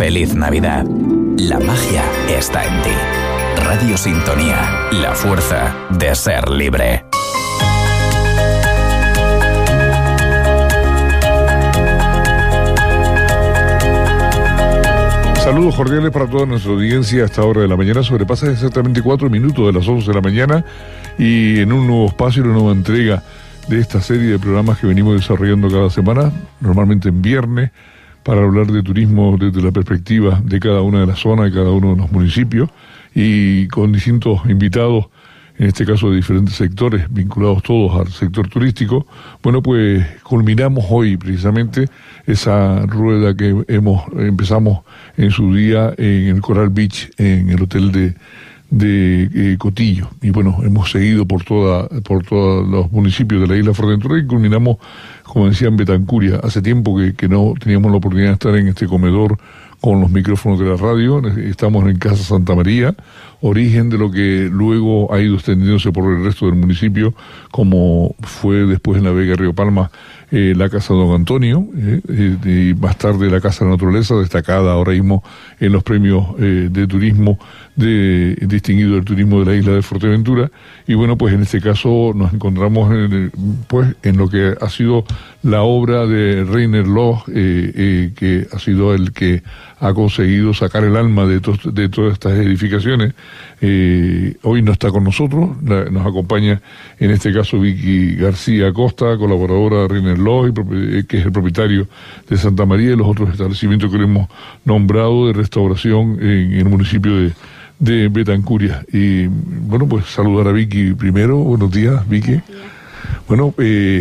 Feliz Navidad. La magia está en ti. Radio Sintonía, la fuerza de ser libre. Saludos cordiales para toda nuestra audiencia a esta hora de la mañana. Sobrepasa exactamente 4 minutos de las 11 de la mañana y en un nuevo espacio, una nueva entrega de esta serie de programas que venimos desarrollando cada semana, normalmente en viernes, para hablar de turismo desde la perspectiva de cada una de las zonas, de cada uno de los municipios, y con distintos invitados, en este caso de diferentes sectores, vinculados todos al sector turístico. Bueno, pues culminamos hoy precisamente esa rueda que empezamos en su día en el Coral Beach, en el hotel de Cotillo, y bueno, hemos seguido por todos los municipios de la isla Fuerteventura y culminamos, como decía, en Betancuria. Hace tiempo que no teníamos la oportunidad de estar en este comedor con los micrófonos de la radio. Estamos en Casa Santa María, origen de lo que luego ha ido extendiéndose por el resto del municipio, como fue después en La Vega, Río Palma, la Casa Don Antonio, y más tarde la Casa de la Naturaleza, destacada ahora mismo en los premios de turismo, distinguido del turismo de la isla de Fuerteventura. Y bueno, pues en este caso nos encontramos en lo que ha sido la obra de Rainer Loh, que ha sido el que ha conseguido sacar el alma de todas estas edificaciones. Hoy no está con nosotros, nos acompaña en este caso Vicky García Acosta, colaboradora de Rainer Loh, que es el propietario de Santa María y los otros establecimientos que le hemos nombrado de restauración en el municipio de Betancuria. Y bueno, pues saludar a Vicky primero. Buenos días, Vicky. Bueno,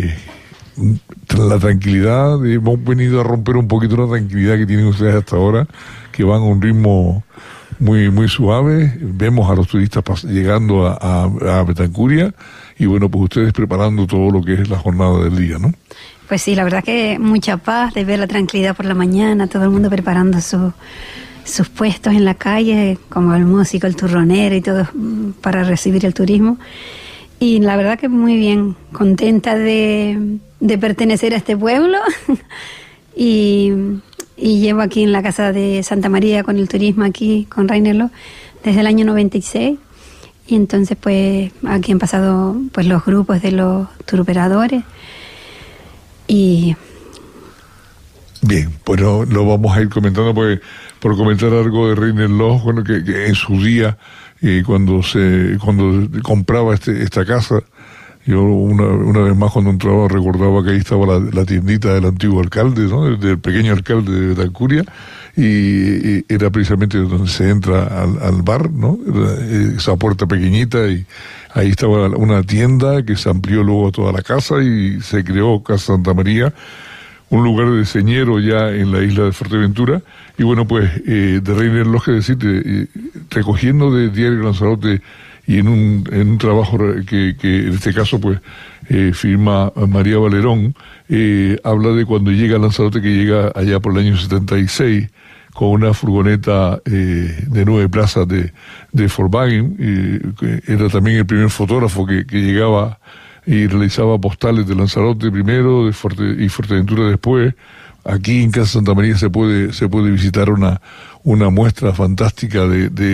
la tranquilidad, hemos venido a romper un poquito la tranquilidad que tienen ustedes hasta ahora, que van a un ritmo muy, muy suave. Vemos a los turistas llegando a Betancuria y bueno, pues ustedes preparando todo lo que es la jornada del día, ¿no? Pues sí, la verdad que mucha paz de ver la tranquilidad por la mañana, todo el mundo preparando sus puestos en la calle, como el músico, el turronero y todo, para recibir el turismo. Y la verdad que muy bien, contenta de pertenecer a este pueblo y llevo aquí en la Casa de Santa María con el turismo aquí, con Rainer Loh, desde el año 96. Y entonces pues aquí han pasado pues los grupos de los turoperadores y... Bien, pues lo vamos a ir comentando, pues por comentar algo de Rainer Loh, bueno, que en su día, cuando compraba esta casa, yo una vez más cuando entraba recordaba que ahí estaba la tiendita del antiguo alcalde, ¿no? Del pequeño alcalde de Betancuria, y era precisamente donde se entra al bar, ¿no? Esa puerta pequeñita, y ahí estaba una tienda que se amplió luego a toda la casa y se creó Casa Santa María, un lugar de señero ya en la isla de Fuerteventura. Y bueno, pues de Rainer Loh, que decirte, recogiendo de Diario Lanzarote y en un trabajo que en este caso pues firma María Valerón, habla de cuando llega a Lanzarote, que llega allá por el año 76 con una furgoneta de 9 plazas de Volkswagen, que era también el primer fotógrafo que llegaba y realizaba postales de Lanzarote primero y Fuerteventura después. Aquí en Casa Santa María se puede visitar una muestra fantástica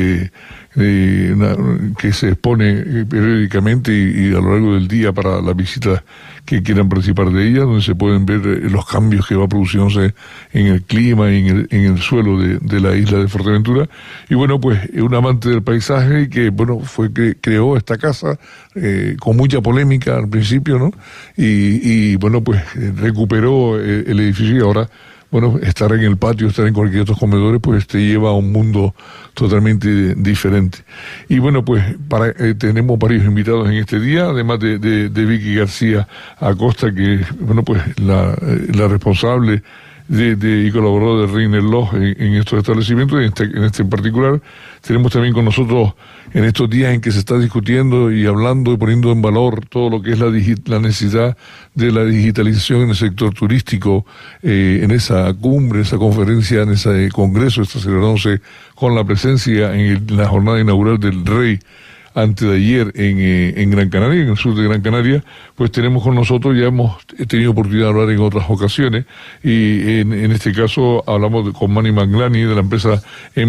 que se expone periódicamente y a lo largo del día para las visitas que quieran participar de ella, donde se pueden ver los cambios que va produciéndose en el clima y en el suelo de la isla de Fuerteventura. Y bueno, pues un amante del paisaje que, bueno, fue que creó esta casa con mucha polémica al principio, ¿no? Y bueno, pues recuperó el edificio y ahora, bueno, estar en el patio, estar en cualquier otro comedores, pues te lleva a un mundo totalmente diferente. Y bueno, pues tenemos varios invitados en este día, además de Vicky García Acosta, que bueno, pues la responsable y colaboradora de Rainer Loh en estos establecimientos, en este en particular. Tenemos también con nosotros, en estos días en que se está discutiendo y hablando y poniendo en valor todo lo que es la necesidad de la digitalización en el sector turístico, en esa cumbre, esa conferencia, en ese congreso, está celebrándose con la presencia en la jornada inaugural del Rey antes de ayer en Gran Canaria, en el sur de Gran Canaria, pues tenemos con nosotros, ya hemos tenido oportunidad de hablar en otras ocasiones, y en este caso hablamos con Manny Manglani de la empresa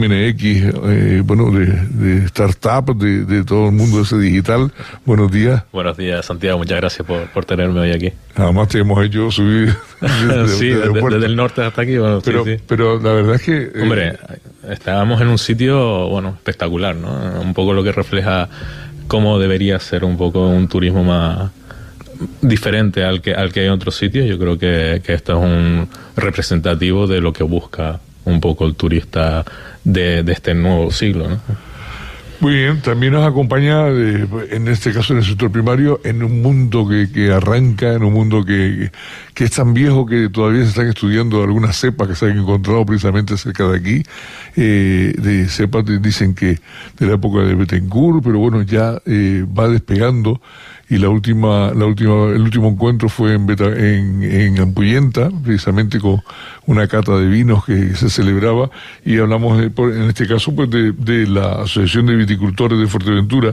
MNX, bueno, de startup, de todo el mundo ese digital. Buenos días. Buenos días, Santiago, muchas gracias por tenerme hoy aquí. Además te hemos hecho subir sí, desde el norte hasta aquí. Bueno, pero la verdad es que... Hombre, estábamos en un sitio, bueno, espectacular, ¿no? Un poco lo que refleja cómo debería ser un poco un turismo más diferente al que hay en otros sitios. Yo creo que esto es un representativo de lo que busca un poco el turista de este nuevo siglo, ¿no? Muy bien, también nos acompaña, en este caso en el sector primario, en un mundo que arranca, en un mundo que es tan viejo que todavía se están estudiando algunas cepas que se han encontrado precisamente cerca de aquí, de cepas dicen que de la época de Bettencourt, pero bueno, ya va despegando. Y el último encuentro fue en Ampuyenta, precisamente con una cata de vinos que se celebraba, y hablamos en este caso pues de la Asociación de Viticultores de Fuerteventura,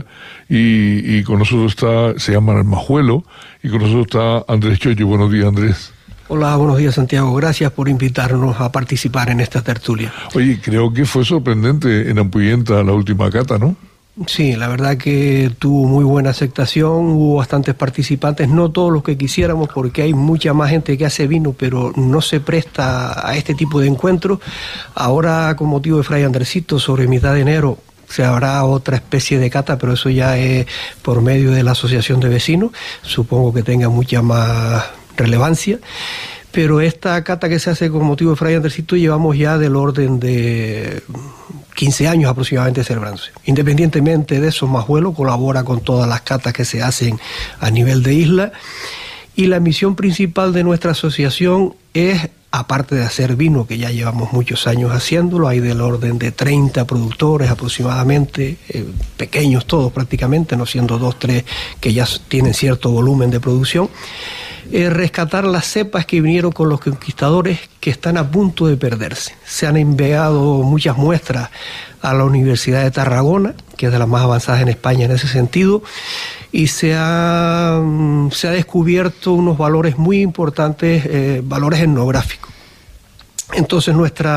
y con nosotros se llama El Majuelo, y con nosotros está Andrés Choyo. Buenos días, Andrés. Hola, buenos días, Santiago. Gracias por invitarnos a participar en esta tertulia. Oye, creo que fue sorprendente en Ampuyenta la última cata, ¿no? Sí, la verdad que tuvo muy buena aceptación, hubo bastantes participantes, no todos los que quisiéramos porque hay mucha más gente que hace vino, pero no se presta a este tipo de encuentros. Ahora, con motivo de Fray Andresito, sobre mitad de enero, se habrá otra especie de cata, pero eso ya es por medio de la Asociación de Vecinos, supongo que tenga mucha más relevancia. Pero esta cata que se hace con motivo de Fray Andresito llevamos ya del orden de 15 años aproximadamente celebrándose. Independientemente de eso, Majuelo colabora con todas las catas que se hacen a nivel de isla, y la misión principal de nuestra asociación es, aparte de hacer vino, que ya llevamos muchos años haciéndolo, hay del orden de 30 productores aproximadamente, pequeños todos prácticamente, no siendo 2, 3 que ya tienen cierto volumen de producción, rescatar las cepas que vinieron con los conquistadores que están a punto de perderse. Se han enviado muchas muestras a la Universidad de Tarragona, que es de las más avanzadas en España en ese sentido, y se ha descubierto unos valores muy importantes, valores etnográficos. Entonces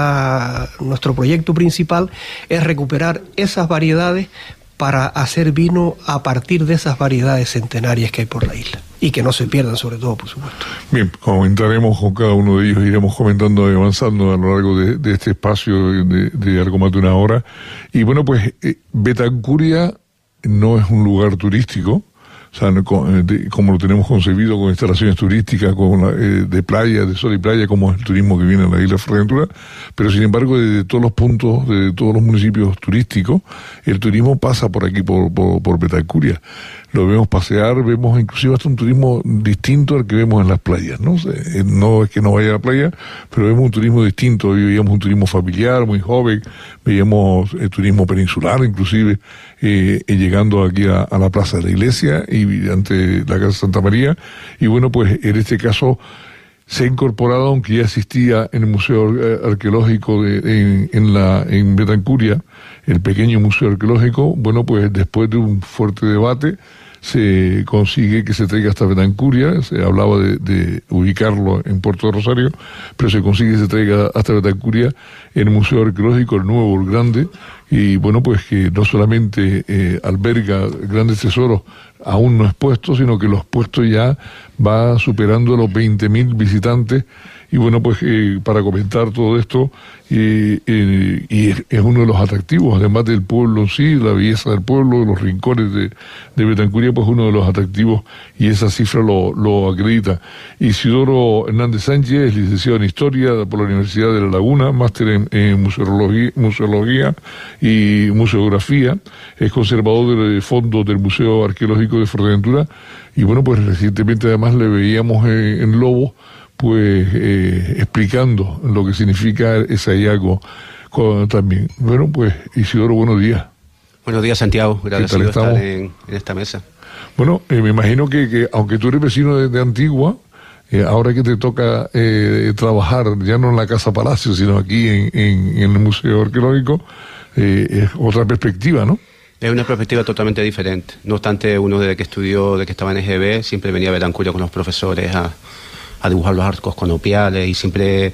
nuestro proyecto principal es recuperar esas variedades para hacer vino a partir de esas variedades centenarias que hay por la isla. Y que no se pierdan, sobre todo, por supuesto. Bien, comentaremos con cada uno de ellos, iremos comentando y avanzando a lo largo de este espacio de algo más de una hora. Y bueno, pues Bettencourt no es un lugar turístico, o sea, como lo tenemos concebido, con instalaciones turísticas, de playa, de sol y playa, como es el turismo que viene a la isla de Fuerteventura, pero sin embargo, de todos los puntos, de todos los municipios turísticos, el turismo pasa por aquí, por Bettencourt. Lo vemos pasear, vemos inclusive hasta un turismo distinto al que vemos en las playas, ¿no? No es que no vaya a la playa, pero vemos un turismo distinto. Hoy veíamos un turismo familiar, muy joven, veíamos el turismo peninsular, inclusive llegando aquí a la Plaza de la Iglesia y ante la Casa Santa María. Y bueno, pues en este caso se ha incorporado, aunque ya existía en el Museo Arqueológico en Bettencourt, el pequeño museo arqueológico. Bueno, pues después de un fuerte debate se consigue que se traiga hasta Bettencourt. Se hablaba de ubicarlo en Puerto de Rosario, pero se consigue que se traiga hasta Bettencourt, en el Museo Arqueológico, el nuevo, el grande, y bueno, pues que no solamente alberga grandes tesoros aún no expuestos, sino que los expuestos ya va superando los 20.000 visitantes. Y bueno, pues para comentar todo esto, y es uno de los atractivos, además del pueblo en sí, la belleza del pueblo, los rincones de Bettencourt, pues uno de los atractivos, y esa cifra lo acredita. Isidoro Hernández Sánchez es licenciado en Historia por la Universidad de La Laguna, máster en Museología y Museografía, es conservador de fondos del Museo Arqueológico de Fuerteventura, y bueno, pues recientemente además le veíamos en Lobo, pues explicando lo que significa ese hallazgo también. Bueno, pues Isidoro, buenos días. Buenos días, Santiago. Agradecido estar en esta mesa. Bueno, me imagino que aunque tú eres vecino de Antigua, ahora que te toca trabajar ya no en la Casa Palacio, sino aquí en el Museo Arqueológico, es otra perspectiva, ¿no? Es una perspectiva totalmente diferente. No obstante, uno desde que estudió, desde que estaba en EGB, siempre venía a Betancuria con los profesores a dibujar los arcos conopiales y siempre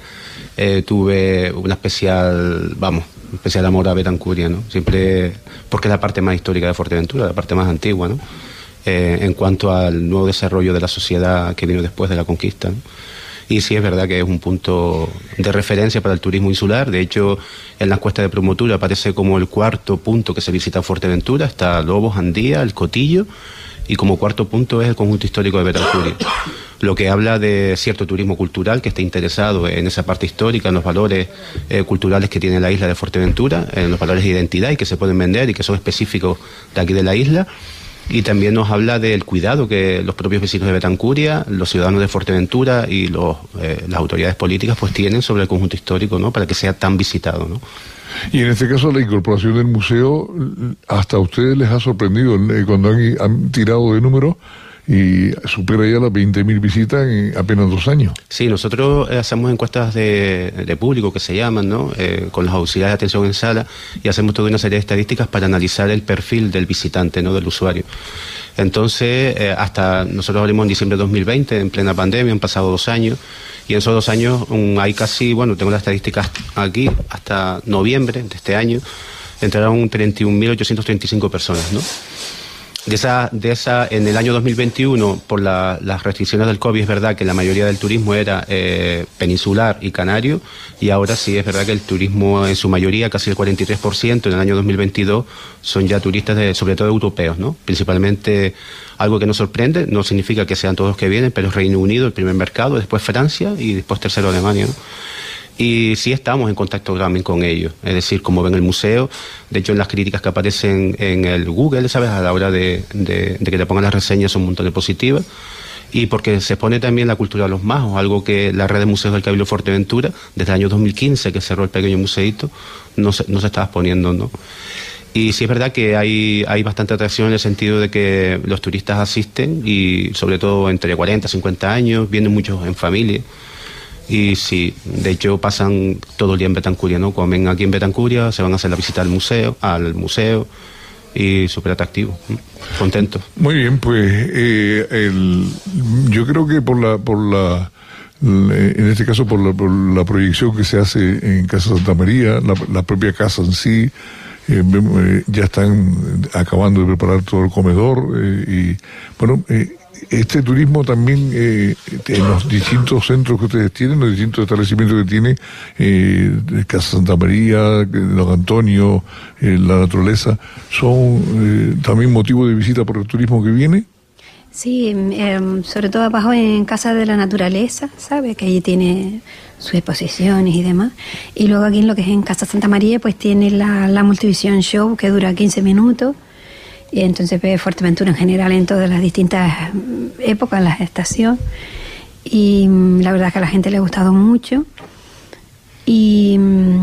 tuve una especial amor a Betancuria, ¿no? Siempre, porque es la parte más histórica de Fuerteventura, la parte más antigua, ¿no? En cuanto al nuevo desarrollo de la sociedad que vino después de la conquista, ¿no? Y sí es verdad que es un punto de referencia para el turismo insular. De hecho, en la encuesta de promotura aparece como el 4.º punto que se visita en Fuerteventura. Está Lobos, Andía, El Cotillo, y como 4.º punto es el conjunto histórico de Betancuria. Lo que habla de cierto turismo cultural que está interesado en esa parte histórica, en los valores culturales que tiene la isla de Fuerteventura, en los valores de identidad y que se pueden vender y que son específicos de aquí de la isla. Y también nos habla del cuidado que los propios vecinos de Betancuria, los ciudadanos de Fuerteventura y las autoridades políticas pues tienen sobre el conjunto histórico, ¿no? Para que sea tan visitado, ¿no? Y en este caso la incorporación del museo, hasta a ustedes les ha sorprendido cuando han tirado de números y supera ya las 20.000 visitas en apenas 2 años. Sí, nosotros hacemos encuestas de público que se llaman, ¿no? Con los auxiliares de atención en sala, y hacemos toda una serie de estadísticas para analizar el perfil del visitante, ¿no? Del usuario. Entonces, hasta nosotros abrimos en diciembre de 2020, en plena pandemia, han pasado 2 años, y en esos 2 años hay casi, tengo las estadísticas aquí, hasta noviembre de este año, entraron 31.835 personas, ¿no? De esa, en el año 2021, por las restricciones del COVID, es verdad que la mayoría del turismo era peninsular y canario, y ahora sí es verdad que el turismo en su mayoría, casi el 43%, en el año 2022, son ya turistas sobre todo europeos, ¿no? Principalmente, algo que nos sorprende, no significa que sean todos los que vienen, pero es Reino Unido el primer mercado, después Francia y después tercero Alemania, ¿no? Y sí estamos en contacto también con ellos, es decir, como ven el museo, de hecho en las críticas que aparecen en el Google, ¿sabes? A la hora de que te pongan las reseñas son un montón de positivas, y porque se expone también la cultura de los majos, algo que la red de museos del Cabildo Fuerteventura, desde el año 2015 que cerró el pequeño museíto, no se estaba exponiendo, ¿no? Y sí es verdad que hay bastante atracción en el sentido de que los turistas asisten, y sobre todo entre 40 y 50 años, vienen muchos en familia. Y sí, de hecho pasan todo el día en Betancuria, ¿no? Comen aquí en Betancuria, se van a hacer la visita al museo y súper atractivo, contentos. Muy bien, pues yo creo que en este caso por la proyección que se hace en Casa Santa María, la propia casa en sí, ya están acabando de preparar todo el comedor este turismo también en los distintos centros que ustedes tienen, los distintos establecimientos que tiene, Casa Santa María, Don Antonio, la naturaleza, ¿son también motivo de visita por el turismo que viene? Sí, sobre todo abajo en Casa de la Naturaleza, ¿sabe? Que allí tiene sus exposiciones y demás. Y luego aquí en lo que es en Casa Santa María, pues tiene la Multivisión Show, que dura 15 minutos. Y entonces ve Fuerteventura en general en todas las distintas épocas, las estaciones. Y la verdad es que a la gente le ha gustado mucho. Y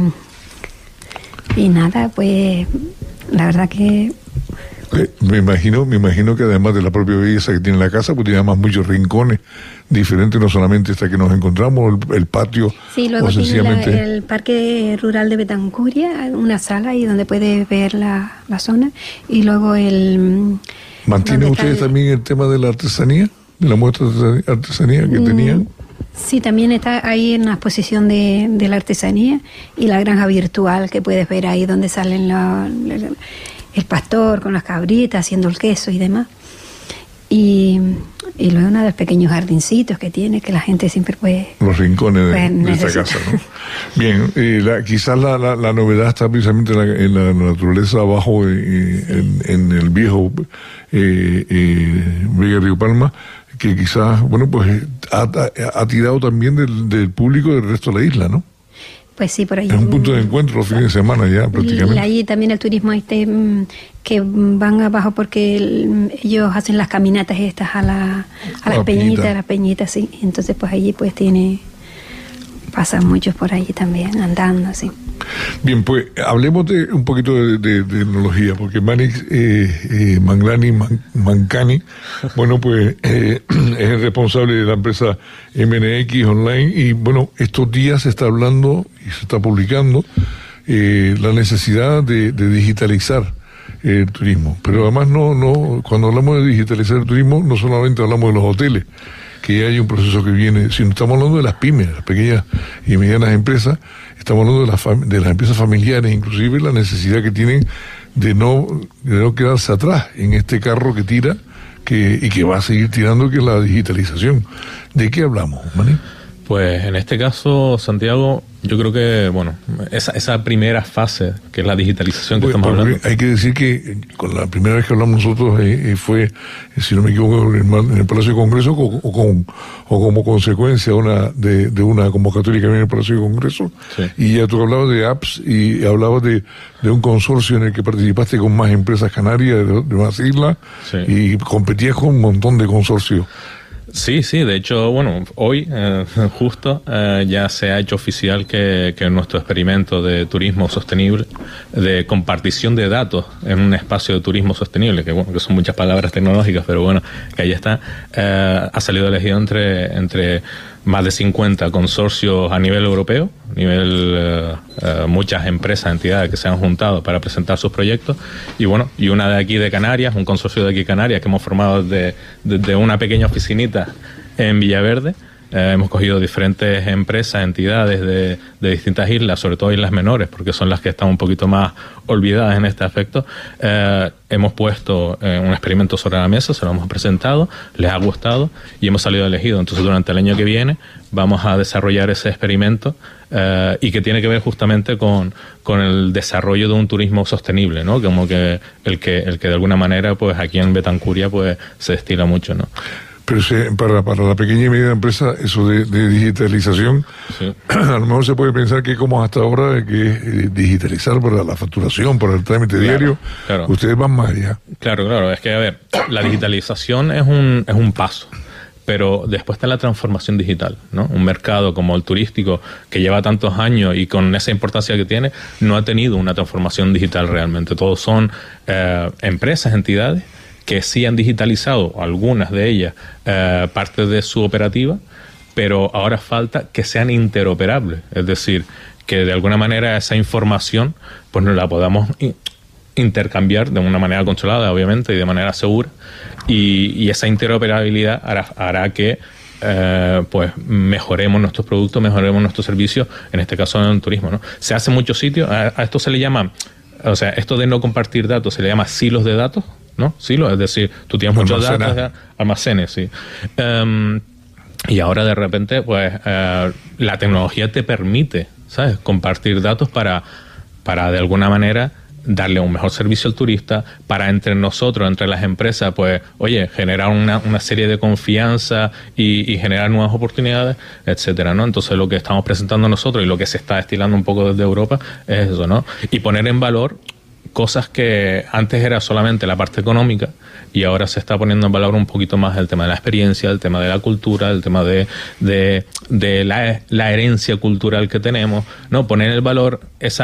nada, pues la verdad que... Me imagino que además de la propia belleza que tiene la casa, pues tiene además muchos rincones diferentes, no solamente esta que nos encontramos, el patio. Sí, luego tiene el Parque Rural de Betancuria, una sala ahí donde puede ver la zona, y luego ¿Mantienen ustedes también el tema de la artesanía, de la muestra de artesanía que tenían? Sí, también está ahí en la exposición de la artesanía y la granja virtual que puedes ver ahí donde salen el pastor con las cabritas haciendo el queso y demás. Y luego uno de los pequeños jardincitos que tiene, que la gente siempre puede... Los rincones de esta casa, ¿no? Bien, quizás la novedad está precisamente en la naturaleza abajo, en el viejo Vega Río Palma, que quizás, pues ha tirado también del público del resto de la isla, ¿no? Pues sí, por ahí. Es un punto de encuentro los fines de semana ya, prácticamente. Allí también el turismo que van abajo porque ellos hacen las caminatas estas a las peñitas, sí. Entonces pues allí pues pasan muchos por allí también, andando, así. Bien, pues hablemos un poquito de tecnología, porque Mancani, pues es el responsable de la empresa MNX Online, y estos días se está hablando y se está publicando la necesidad de digitalizar el turismo. Pero además cuando hablamos de digitalizar el turismo, no solamente hablamos de los hoteles, que hay un proceso que viene, sino estamos hablando de las pymes, las pequeñas y medianas empresas, estamos hablando de las empresas familiares, inclusive la necesidad que tienen de no quedarse atrás en este carro que tira y que va a seguir tirando, que es la digitalización. ¿De qué hablamos, Maní? Pues en este caso, Santiago, yo creo que, bueno, esa primera fase, que es la digitalización que estamos hablando. Hay que decir que con la primera vez que hablamos nosotros fue, si no me equivoco, en el Palacio de Congreso o como consecuencia de una convocatoria que había en el Palacio de Congreso. Sí. Y ya tú hablabas de apps y hablabas de un consorcio en el que participaste con más empresas canarias de más islas, sí, y competías con un montón de consorcios. Sí, de hecho, bueno, hoy justo ya se ha hecho oficial que nuestro experimento de turismo sostenible, de compartición de datos en un espacio de turismo sostenible, que son muchas palabras tecnológicas, pero bueno, que ahí está, ha salido elegido entre más de 50 consorcios a nivel europeo, muchas empresas, entidades que se han juntado para presentar sus proyectos, y bueno, y una de aquí de Canarias, un consorcio de aquí de Canarias que hemos formado desde una pequeña oficinita en Villaverde. Hemos cogido diferentes empresas, entidades de distintas islas, sobre todo islas menores, porque son las que están un poquito más olvidadas en este aspecto. Hemos puesto un experimento sobre la mesa, se lo hemos presentado, les ha gustado y hemos salido elegidos. Entonces, durante el año que viene vamos a desarrollar ese experimento y que tiene que ver justamente con el desarrollo de un turismo sostenible, ¿no? Como que el que de alguna manera, pues aquí en Betancuria, pues se destila mucho, ¿no? Pero para la pequeña y media empresa, eso de digitalización, sí, a lo mejor se puede pensar que como hasta ahora que es digitalizar para la facturación, para el trámite diario, claro. Ustedes van más allá. Claro, es que, a ver, la digitalización es un paso, pero después está la transformación digital, ¿no? Un mercado como el turístico, que lleva tantos años y con esa importancia que tiene, no ha tenido una transformación digital realmente. Todos son empresas, entidades, que sí han digitalizado, algunas de ellas, parte de su operativa, pero ahora falta que sean interoperables, es decir, que de alguna manera esa información pues nos la podamos intercambiar de una manera controlada, obviamente, y de manera segura, y esa interoperabilidad hará que pues mejoremos nuestros productos, mejoremos nuestros servicios, en este caso en el turismo, ¿no? Se hace en muchos sitios, a esto se le llama, o sea, esto de no compartir datos se le llama silos de datos, ¿no? Silos, es decir, tú tienes muchos datos, almacenes, sí. Y ahora de repente, pues, la tecnología te permite, ¿sabes?, compartir datos para de alguna manera darle un mejor servicio al turista, para entre nosotros, entre las empresas, pues, oye, generar una serie de confianza y generar nuevas oportunidades, etcétera, ¿no? Entonces, lo que estamos presentando nosotros y lo que se está destilando un poco desde Europa es eso, ¿no? Y poner en valor cosas que antes era solamente la parte económica y ahora se está poniendo en valor un poquito más el tema de la experiencia, el tema de la cultura, el tema de la herencia cultural que tenemos, ¿no? Poner en valor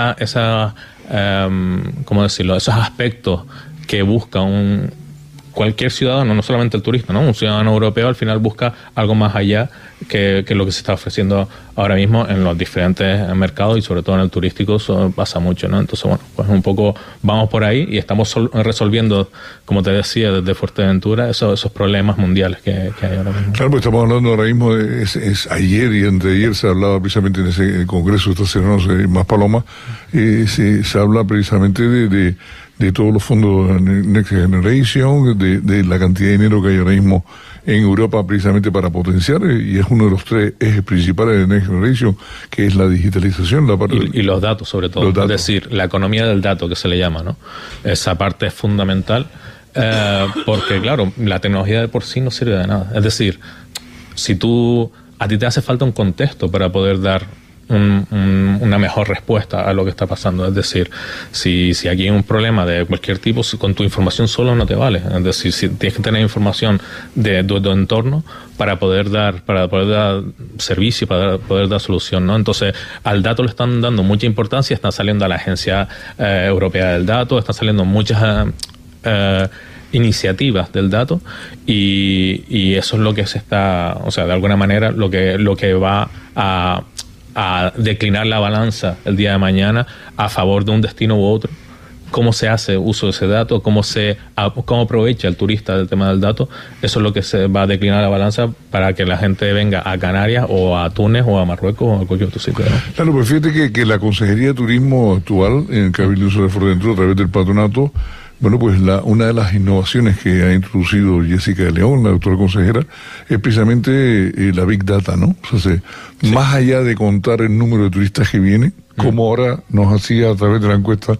¿cómo decirlo?, esos aspectos que busca cualquier ciudadano, no solamente el turista, ¿no? Un ciudadano europeo al final busca algo más allá que lo que se está ofreciendo ahora mismo en los diferentes mercados y sobre todo en el turístico. Eso pasa mucho, ¿no? Entonces, bueno, pues un poco vamos por ahí y estamos resolviendo, como te decía, desde Fuerteventura esos problemas mundiales que hay ahora mismo. Claro, pues estamos hablando ahora mismo, es ayer y anteayer se hablaba precisamente en ese congreso estacionados en Maspalomas, se habla precisamente de todos los fondos Next Generation, de la cantidad de dinero que hay ahora mismo en Europa precisamente para potenciar, y es uno de los 3 ejes principales de Next Generation, que es la digitalización, la parte y los datos sobre todo, es decir, la economía del dato que se le llama, ¿no? Esa parte es fundamental, porque claro, la tecnología de por sí no sirve de nada, es decir, si a ti te hace falta un contexto para poder dar una mejor respuesta a lo que está pasando. Es decir, si aquí hay un problema de cualquier tipo, con tu información solo no te vale. Es decir, si tienes que tener información de tu entorno para poder dar servicio, para poder dar solución, ¿no? Entonces, al dato le están dando mucha importancia, están saliendo a la Agencia Europea del Dato, están saliendo muchas iniciativas del dato y eso es lo que se está, o sea, de alguna manera lo que va a declinar la balanza el día de mañana a favor de un destino u otro, cómo se hace uso de ese dato, cómo aprovecha el turista del tema del dato. Eso es lo que se va a declinar la balanza para que la gente venga a Canarias o a Túnez o a Marruecos o a cualquier otro sitio, ¿no? Claro, pues fíjate que la Consejería de Turismo actual en el Cabildo de Fuerteventura, a través del patronato, bueno, pues una de las innovaciones que ha introducido Jessica de León, la doctora consejera, es precisamente la Big Data, ¿no? O sea, más allá de contar el número de turistas que vienen, como ahora nos hacía a través de la encuesta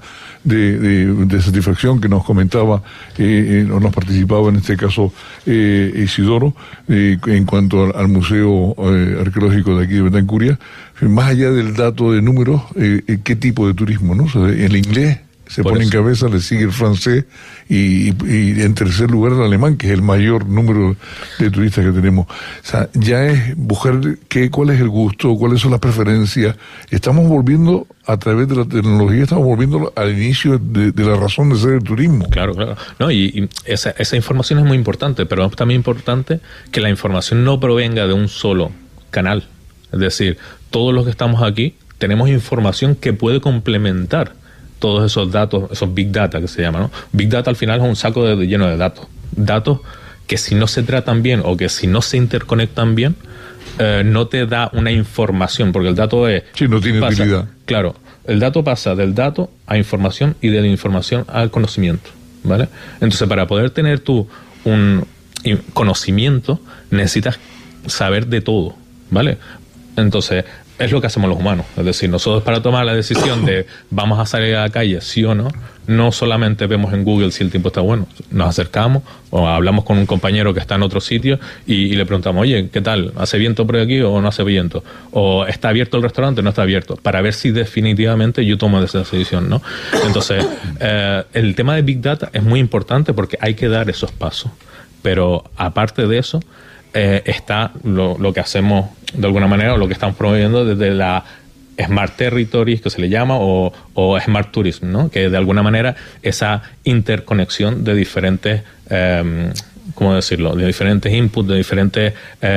de satisfacción que nos comentaba, o nos participaba en este caso Isidoro, en cuanto al Museo Arqueológico de aquí de Betancuria, más allá del dato de números, qué tipo de turismo, ¿no? O sea, el inglés se pone en cabeza, le sigue el francés y en tercer lugar el alemán, que es el mayor número de turistas que tenemos. O sea, ya es buscar cuál es el gusto, cuáles son las preferencias. Estamos volviendo, a través de la tecnología, estamos volviendo al inicio de la razón de ser el turismo. Claro. No, y esa información es muy importante, pero es también importante que la información no provenga de un solo canal. Es decir, todos los que estamos aquí tenemos información que puede complementar todos esos datos, esos Big Data que se llama, ¿no? Big Data al final es un saco lleno de datos. Datos que si no se tratan bien o que si no se interconectan bien, no te da una información, porque el dato es... Sí, no tiene utilidad. Claro, el dato pasa del dato a información y de la información al conocimiento, ¿vale? Entonces, para poder tener tú un conocimiento, necesitas saber de todo, ¿vale? Entonces, es lo que hacemos los humanos. Es decir, nosotros para tomar la decisión de vamos a salir a la calle, sí o no, no solamente vemos en Google si el tiempo está bueno. Nos acercamos o hablamos con un compañero que está en otro sitio y le preguntamos, oye, ¿qué tal? ¿Hace viento por aquí o no hace viento? ¿O está abierto el restaurante o no está abierto? Para ver si definitivamente yo tomo esa decisión, ¿no? Entonces, el tema de Big Data es muy importante porque hay que dar esos pasos. Pero aparte de eso, está lo que hacemos de alguna manera, o lo que estamos promoviendo desde la Smart Territories, que se le llama, o Smart Tourism, ¿no? Que de alguna manera esa interconexión de diferentes, ¿cómo decirlo? De diferentes inputs, de diferentes...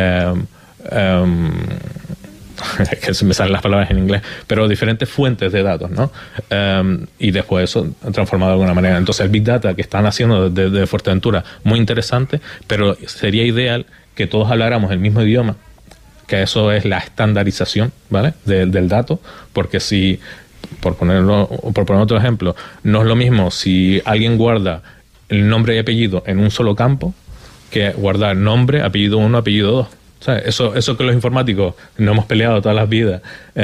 que se me salen las palabras en inglés, pero diferentes fuentes de datos, ¿no? Y después eso transformado de alguna manera. Entonces el Big Data que están haciendo desde Fuerteventura, muy interesante, pero sería ideal que todos habláramos el mismo idioma, que eso es la estandarización, ¿vale? Del dato, porque si, por poner otro ejemplo, no es lo mismo si alguien guarda el nombre y apellido en un solo campo que guardar nombre, apellido 1, apellido 2. O sea, eso que los informáticos no hemos peleado todas las vidas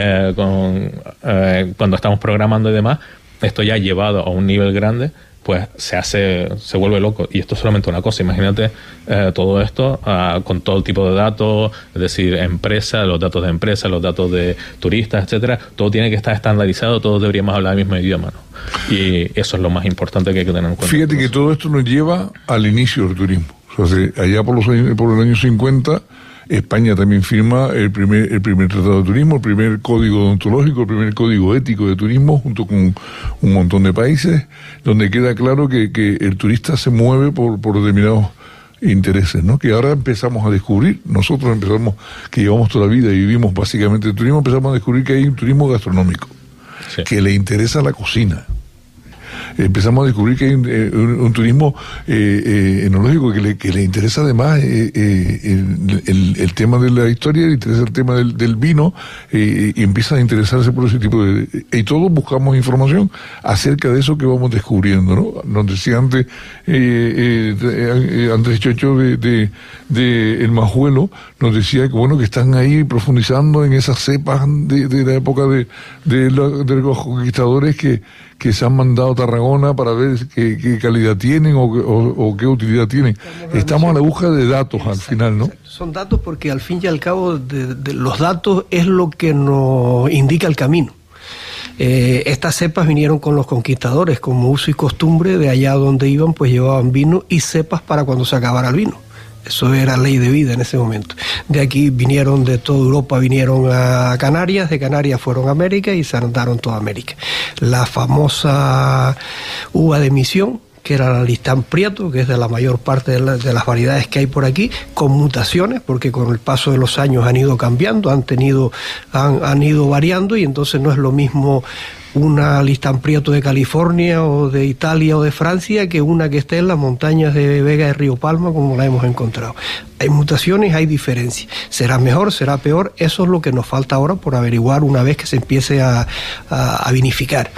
cuando estamos programando y demás, esto ya llevado a un nivel grande, pues se vuelve loco. Y esto es solamente una cosa. Imagínate todo esto con todo tipo de datos, es decir, empresas, los datos de empresas, los datos de turistas, etcétera. Todo tiene que estar estandarizado, todos deberíamos hablar el mismo idioma, ¿no? Y eso es lo más importante que hay que tener en cuenta. Fíjate que todo esto nos lleva al inicio del turismo. O sea, allá por el año 50... España también firma el primer tratado de turismo, el primer código odontológico, el primer código ético de turismo, junto con un montón de países, donde queda claro que el turista se mueve por determinados intereses, ¿no? Que ahora empezamos a descubrir, nosotros que llevamos toda la vida y vivimos básicamente el turismo, empezamos a descubrir que hay un turismo gastronómico, sí, que le interesa la cocina. Empezamos a descubrir que hay un turismo enológico que le interesa además el tema de la historia, le interesa el tema del vino, y empieza a interesarse por ese tipo de... Y todos buscamos información acerca de eso que vamos descubriendo, ¿no? Nos decía antes Andrés Chocho de El Majuelo, nos decía que bueno, que están ahí profundizando en esas cepas de la época de los conquistadores que se han mandado a Tarragona para ver qué calidad tienen o qué utilidad tienen. Estamos a la búsqueda de datos al final, ¿no? Exacto. Son datos porque al fin y al cabo de los datos es lo que nos indica el camino. Estas cepas vinieron con los conquistadores como uso y costumbre, de allá donde iban pues llevaban vino y cepas para cuando se acabara el vino. Eso era ley de vida en ese momento. De aquí vinieron, de toda Europa vinieron a Canarias, de Canarias fueron a América y se andaron toda América. La famosa uva de misión, que era la Listán Prieto, que es de la mayor parte de las variedades que hay por aquí, con mutaciones, porque con el paso de los años han ido cambiando, han ido variando, y entonces no es lo mismo una Listán Prieto de California o de Italia o de Francia que una que esté en las montañas de Vega de Río Palma como la hemos encontrado. Hay mutaciones, hay diferencias. ¿Será mejor, será peor? Eso es lo que nos falta ahora por averiguar una vez que se empiece a vinificar.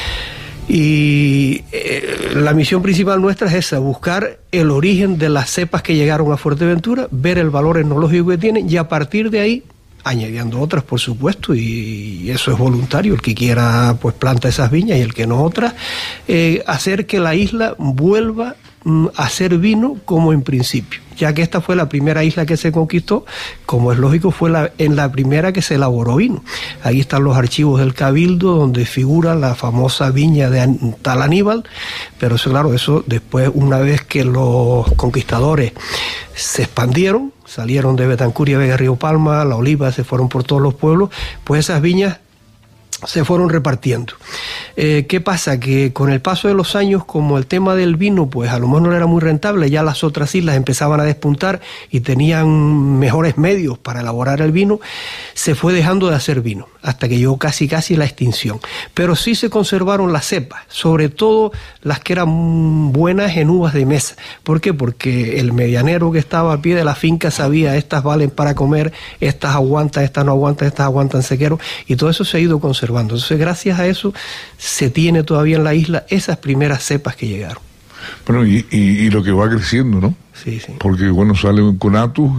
Y la misión principal nuestra es esa, buscar el origen de las cepas que llegaron a Fuerteventura, ver el valor etnológico que tienen y a partir de ahí, añadiendo otras por supuesto, y eso es voluntario, el que quiera pues planta esas viñas y el que no otras, hacer que la isla vuelva a ser vino como en principio, ya que esta fue la primera isla que se conquistó, como es lógico fue en la primera que se elaboró vino. Aquí están los archivos del Cabildo donde figura la famosa viña de tal Aníbal, pero eso, claro, eso después, una vez que los conquistadores se expandieron, salieron de Betancuria, Vega, Río Palma, La Oliva, se fueron por todos los pueblos, pues esas viñas se fueron repartiendo. ¿Qué pasa? Que con el paso de los años, como el tema del vino, pues a lo mejor no era muy rentable, ya las otras islas empezaban a despuntar y tenían mejores medios para elaborar el vino, se fue dejando de hacer vino, hasta que llegó casi la extinción. Pero sí se conservaron las cepas, sobre todo las que eran buenas en uvas de mesa. ¿Por qué? Porque el medianero que estaba al pie de la finca sabía, estas valen para comer, estas aguantan, estas no aguantan, estas aguantan sequero, y todo eso se ha ido conservando. Entonces, gracias a eso, se tiene todavía en la isla esas primeras cepas que llegaron. Bueno, y lo que va creciendo, ¿no? Sí, sí. Porque, bueno, sale un conatus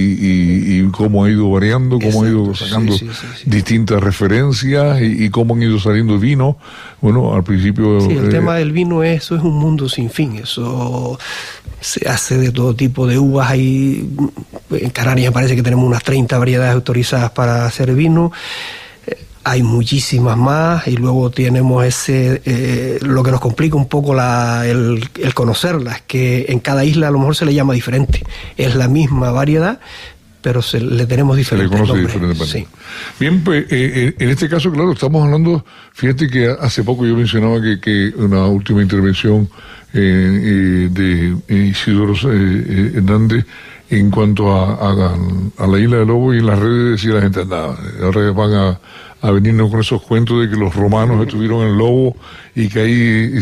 y cómo ha ido variando, cómo ha ido sacando distintas referencias y cómo han ido saliendo vinos. Bueno, al principio... Sí, el tema del vino, eso es un mundo sin fin. Eso se hace de todo tipo de uvas. Hay, en Canarias parece que tenemos unas 30 variedades autorizadas para hacer vino. Hay muchísimas más y luego tenemos lo que nos complica un poco el conocerlas, que en cada isla a lo mejor se le llama diferente. Es la misma variedad, pero le tenemos diferentes nombres. Diferente. Sí. Bien, pues en este caso, claro, estamos hablando, fíjate que hace poco yo mencionaba que una última intervención de Isidoro Hernández en cuanto a la isla de Lobo, y en las redes decía la gente, nada, ahora van a venirnos con esos cuentos de que los romanos estuvieron en Lobo y que ahí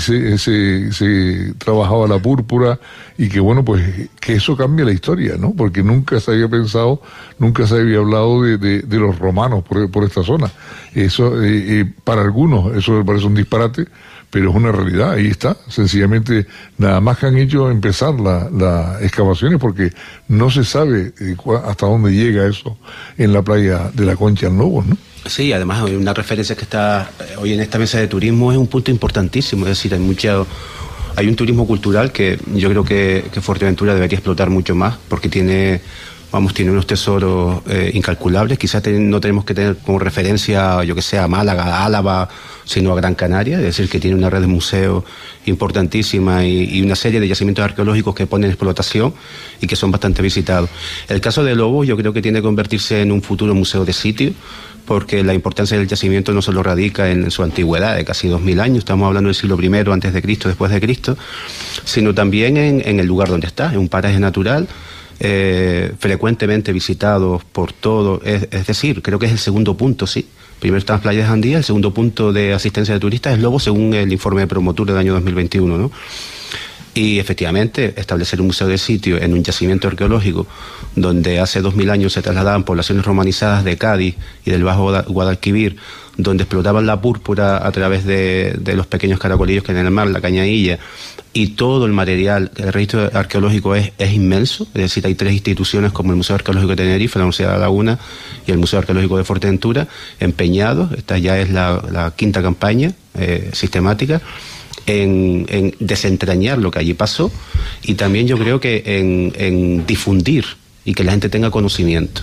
se trabajaba la púrpura y que, bueno, pues que eso cambia la historia, ¿no? Porque nunca se había pensado, nunca se había hablado de los romanos por esta zona. Eso, para algunos, eso me parece un disparate, pero es una realidad, ahí está. Sencillamente, nada más que han hecho empezar las excavaciones, porque no se sabe hasta dónde llega eso en la playa de la Concha en Lobos, ¿no? Sí, además una referencia que está hoy en esta mesa de turismo es un punto importantísimo, es decir, hay un turismo cultural que yo creo que Fuerteventura debería explotar mucho más, porque tiene unos tesoros incalculables. Quizás no tenemos que tener como referencia, yo que sé, a Málaga, a Álava, sino a Gran Canaria, es decir, que tiene una red de museos importantísima y una serie de yacimientos arqueológicos que ponen en explotación y que son bastante visitados. El caso de Lobos yo creo que tiene que convertirse en un futuro museo de sitio, porque la importancia del yacimiento no solo radica en su antigüedad, de casi 2000 años, estamos hablando del siglo I antes de Cristo, después de Cristo, sino también en el lugar donde está, en un paraje natural, frecuentemente visitados por todos, es decir, creo que es el segundo punto, sí. Primero están las playas de Andía, el segundo punto de asistencia de turistas es Lobos, según el informe de Promotur del año 2021, ¿no? Y efectivamente, establecer un museo de sitio en un yacimiento arqueológico donde hace 2000 años se trasladaban poblaciones romanizadas de Cádiz y del Bajo Guadalquivir, donde explotaban la púrpura a través de los pequeños caracolillos que hay en el mar, la cañadilla, y todo el material, el registro arqueológico es inmenso, es decir, hay 3 instituciones como el Museo Arqueológico de Tenerife, la Universidad de La Laguna y el Museo Arqueológico de Fuerteventura, empeñados, esta ya es la quinta campaña sistemática, en desentrañar lo que allí pasó, y también yo creo que en difundir y que la gente tenga conocimiento.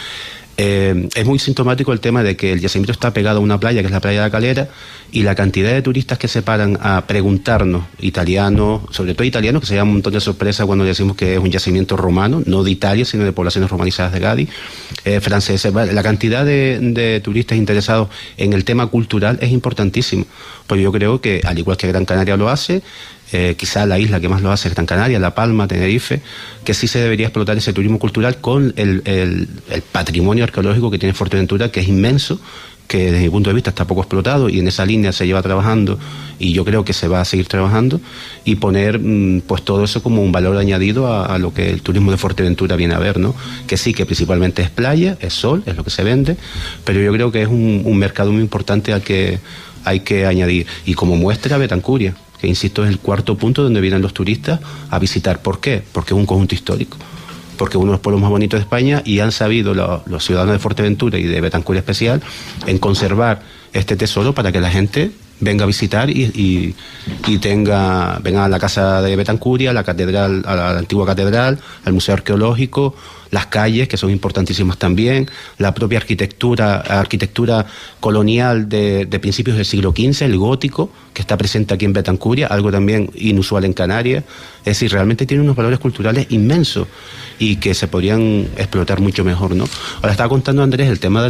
Es muy sintomático el tema de que el yacimiento está pegado a una playa, que es la playa de la Calera, y la cantidad de turistas que se paran a preguntarnos, italianos, sobre todo italianos, que se llevan un montón de sorpresa cuando decimos que es un yacimiento romano, no de Italia, sino de poblaciones romanizadas de Cádiz, franceses. La cantidad de turistas interesados en el tema cultural es importantísimo, porque yo creo que, al igual que Gran Canaria lo hace, quizá la isla que más lo hace es Gran Canaria, La Palma, Tenerife, que sí se debería explotar ese turismo cultural con el patrimonio arqueológico que tiene Fuerteventura, que es inmenso, que desde mi punto de vista está poco explotado, y en esa línea se lleva trabajando, y yo creo que se va a seguir trabajando, y poner pues todo eso como un valor añadido a lo que el turismo de Fuerteventura viene a ver, ¿no? Que sí, que principalmente es playa, es sol, es lo que se vende, pero yo creo que es un mercado muy importante al que hay que añadir. Y como muestra, Betancuria, que insisto es el cuarto punto donde vienen los turistas a visitar. ¿Por qué? Porque es un conjunto histórico, porque es uno de los pueblos más bonitos de España, y han sabido los ciudadanos de Fuerteventura y de Betancuria especial en conservar este tesoro para que la gente venga a visitar y venga a la casa de Betancuria, a la catedral, a la antigua catedral, al museo arqueológico, las calles, que son importantísimas también, la propia arquitectura colonial de principios del siglo XV, el gótico, que está presente aquí en Betancuria, algo también inusual en Canarias. Es decir, realmente tiene unos valores culturales inmensos y que se podrían explotar mucho mejor, ¿no? Ahora estaba contando Andrés el tema de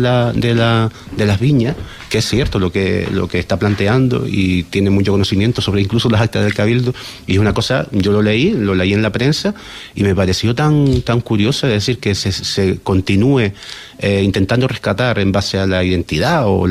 las viñas, que es cierto lo que está planteando, y tiene mucho conocimiento sobre incluso las actas del Cabildo, y es una cosa, yo lo leí en la prensa, y me pareció tan curioso, es decir, que se continúe intentando rescatar en base a la identidad o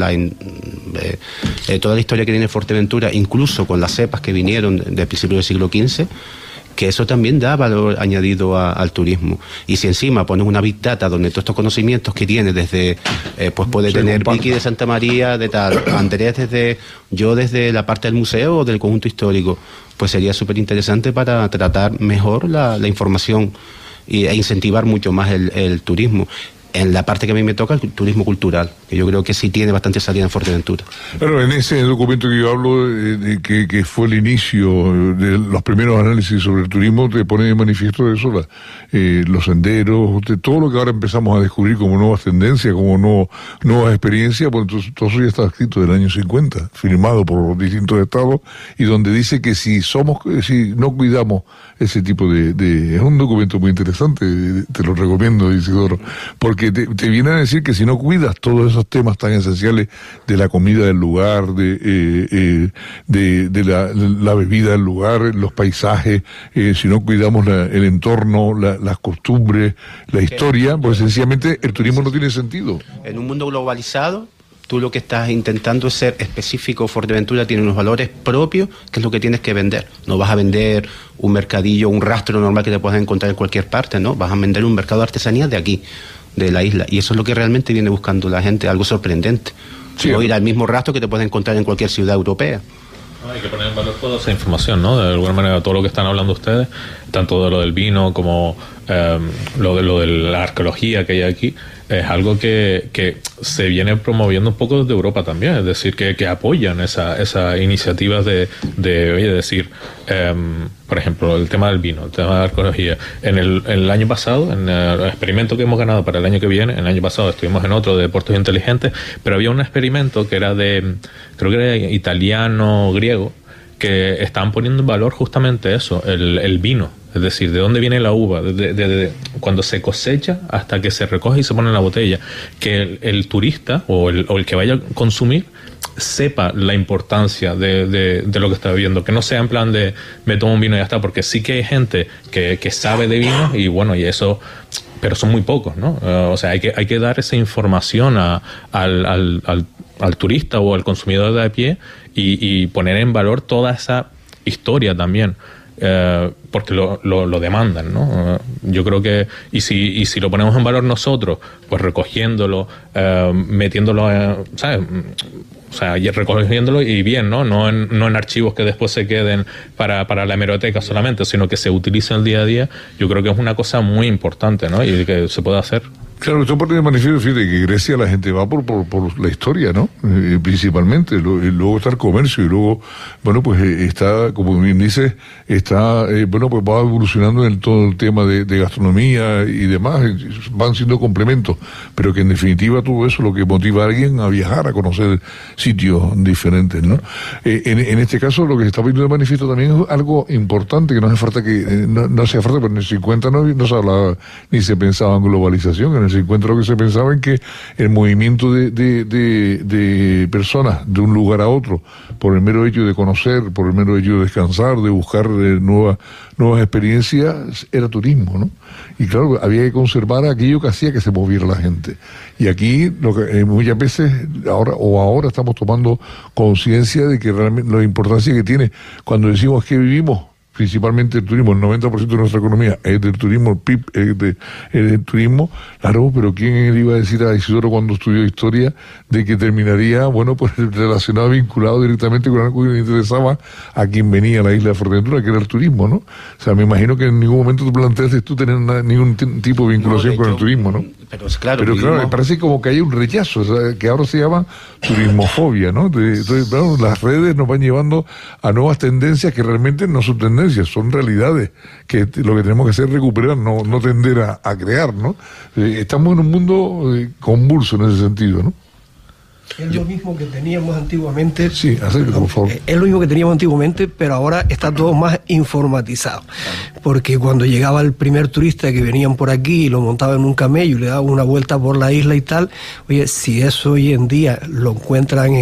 toda la historia que tiene Fuerteventura, incluso con las cepas que vinieron del principio del siglo XV, que eso también da valor añadido al turismo. Y si encima pones una Big Data donde todos estos conocimientos que tiene desde, pues puede tener Vicky de Santa María, de tal, Andrés desde la parte del museo o del conjunto histórico, pues sería súper interesante para tratar mejor la información e incentivar mucho más el turismo. En la parte que a mí me toca, el turismo cultural, que yo creo que sí tiene bastante salida en Fuerteventura. Pero en ese documento que yo hablo, que fue el inicio de los primeros análisis sobre el turismo, te pone de manifiesto eso, los senderos, todo lo que ahora empezamos a descubrir como nuevas tendencias, como nuevas experiencias. Pues entonces, todo eso ya está escrito del año 50, firmado por los distintos estados, y donde dice que si no cuidamos ese tipo es un documento muy interesante, te lo recomiendo, Isidoro, porque te viene a decir que si no cuidas todos esos temas tan esenciales de la comida del lugar, de la bebida del lugar, los paisajes, si no cuidamos el entorno, las costumbres, la historia, pues sencillamente el turismo no tiene sentido. En un mundo globalizado, tú lo que estás intentando es ser específico. Fuerteventura tiene unos valores propios, que es lo que tienes que vender. No vas a vender un mercadillo, un rastro normal que te puedas encontrar en cualquier parte, ¿no? Vas a vender un mercado de artesanía de aquí, de la isla, y eso es lo que realmente viene buscando la gente, algo sorprendente. Sí, no ir al mismo rastro que te puedes encontrar en cualquier ciudad europea. Hay que poner en valor toda esa información, ¿no? De alguna manera, todo lo que están hablando ustedes, tanto de lo del vino como lo de la arqueología que hay aquí, es algo que se viene promoviendo un poco desde Europa también, es decir, que apoyan esa iniciativas de decir, por ejemplo, el tema del vino, el tema de la arqueología. En el año pasado, en el experimento que hemos ganado para el año que viene, el año pasado estuvimos en otro de puertos inteligentes, pero había un experimento que era creo que era italiano, griego, que estaban poniendo en valor justamente eso, el vino. Es decir, de dónde viene la uva, desde cuando se cosecha hasta que se recoge y se pone en la botella. Que el turista o el que vaya a consumir sepa la importancia de lo que está bebiendo, que no sea en plan de me tomo un vino y ya está, porque sí que hay gente que sabe de vino y bueno, y eso, pero son muy pocos, ¿no? O sea, hay que dar esa información al turista o al consumidor de a pie y poner en valor toda esa historia también. Porque lo demandan, ¿no? Yo creo que y si lo ponemos en valor nosotros, pues recogiéndolo, metiéndolo, ¿sabes? O sea, recogiéndolo y bien, no en archivos que después se queden para la hemeroteca solamente, sino que se utilicen el día a día. Yo creo que es una cosa muy importante, ¿no? Y que se puede hacer. Claro, esto pone de manifiesto, fíjate, que Grecia la gente va por la historia, ¿no? Principalmente, luego está el comercio y luego, bueno, pues está, como bien dices, bueno, pues va evolucionando en todo el tema de gastronomía y demás, van siendo complementos, pero que en definitiva todo eso es lo que motiva a alguien a viajar, a conocer sitios diferentes, ¿no? En este caso lo que se está poniendo de manifiesto también es algo importante, que no hace falta pero en el 50 no se hablaba ni se pensaba en globalización. En el 50 lo que se pensaba en que el movimiento de personas de un lugar a otro, por el mero hecho de conocer, por el mero hecho de descansar, de buscar nuevas experiencias, era turismo, ¿no? Y claro, había que conservar aquello que hacía que se moviera la gente. Y aquí muchas veces ahora estamos tomando conciencia de que realmente la importancia que tiene cuando decimos que vivimos principalmente el turismo, el 90% de nuestra economía es del turismo, el PIB es del turismo, claro, pero ¿quién le iba a decir a Isidoro cuando estudió historia de que terminaría, bueno, pues relacionado, vinculado directamente con algo que le interesaba a quien venía a la isla de Fuerteventura, que era el turismo, ¿no? O sea, me imagino que en ningún momento te planteaste tú tener ningún tipo de vinculación con el turismo, ¿no? Pero claro, me parece como que hay un rechazo, o sea, que ahora se llama turismofobia, ¿no? Entonces, claro, las redes nos van llevando a nuevas tendencias que realmente no son tendencias, son realidades, que lo que tenemos que hacer es recuperar, no tender a crear, ¿no? Estamos en un mundo convulso en ese sentido, ¿no? Es lo mismo que teníamos antiguamente. Sí, acércate, por favor. Es lo mismo que teníamos antiguamente, pero ahora está todo más informatizado. Porque cuando llegaba el primer turista que venían por aquí y lo montaba en un camello y le daba una vuelta por la isla y tal, oye, si eso hoy en día lo encuentran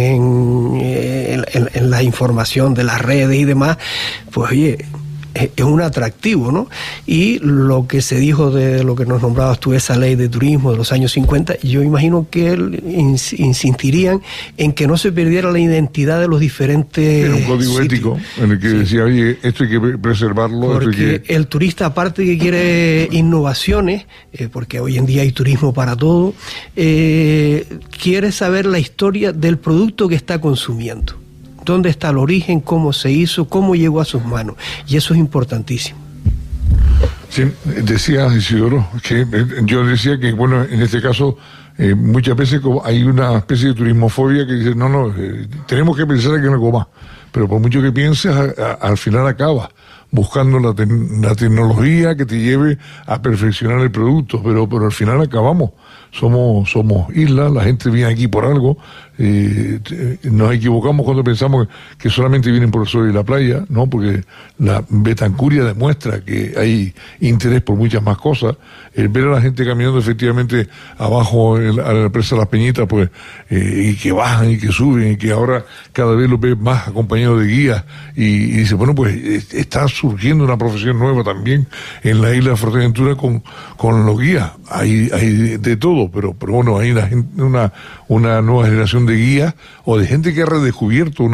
en la información de las redes y demás, pues oye, es un atractivo, ¿no? Y lo que se dijo de lo que nos nombrabas tú, esa ley de turismo de los años 50, yo imagino que insistirían en que no se perdiera la identidad de los diferentes Era un código sitios ético en el que decía, oye, esto hay que preservarlo. Porque el turista, aparte que quiere innovaciones, porque hoy en día hay turismo para todo, quiere saber la historia del producto que está consumiendo. ¿Dónde está el origen? ¿Cómo se hizo? ¿Cómo llegó a sus manos? Y eso es importantísimo. Sí, decía Isidoro, que yo decía que, bueno, en este caso, muchas veces hay una especie de turismofobia que dice, no, tenemos que pensar en algo más. Pero por mucho que pienses, al final acabas buscando la tecnología que te lleve a perfeccionar el producto, pero al final acabamos. Somos islas, la gente viene aquí por algo, nos equivocamos cuando pensamos que solamente vienen por el sol y la playa, ¿no? Porque la Betancuria demuestra que hay interés por muchas más cosas. El ver a la gente caminando efectivamente abajo a la presa de Las Peñitas, pues, y que bajan y que suben y que ahora cada vez los ves más acompañados de guías y dice, bueno, pues está surgiendo una profesión nueva también en la isla de Fuerteventura con los guías. Hay de todo, pero bueno, hay una nueva generación de guías o de gente que ha redescubierto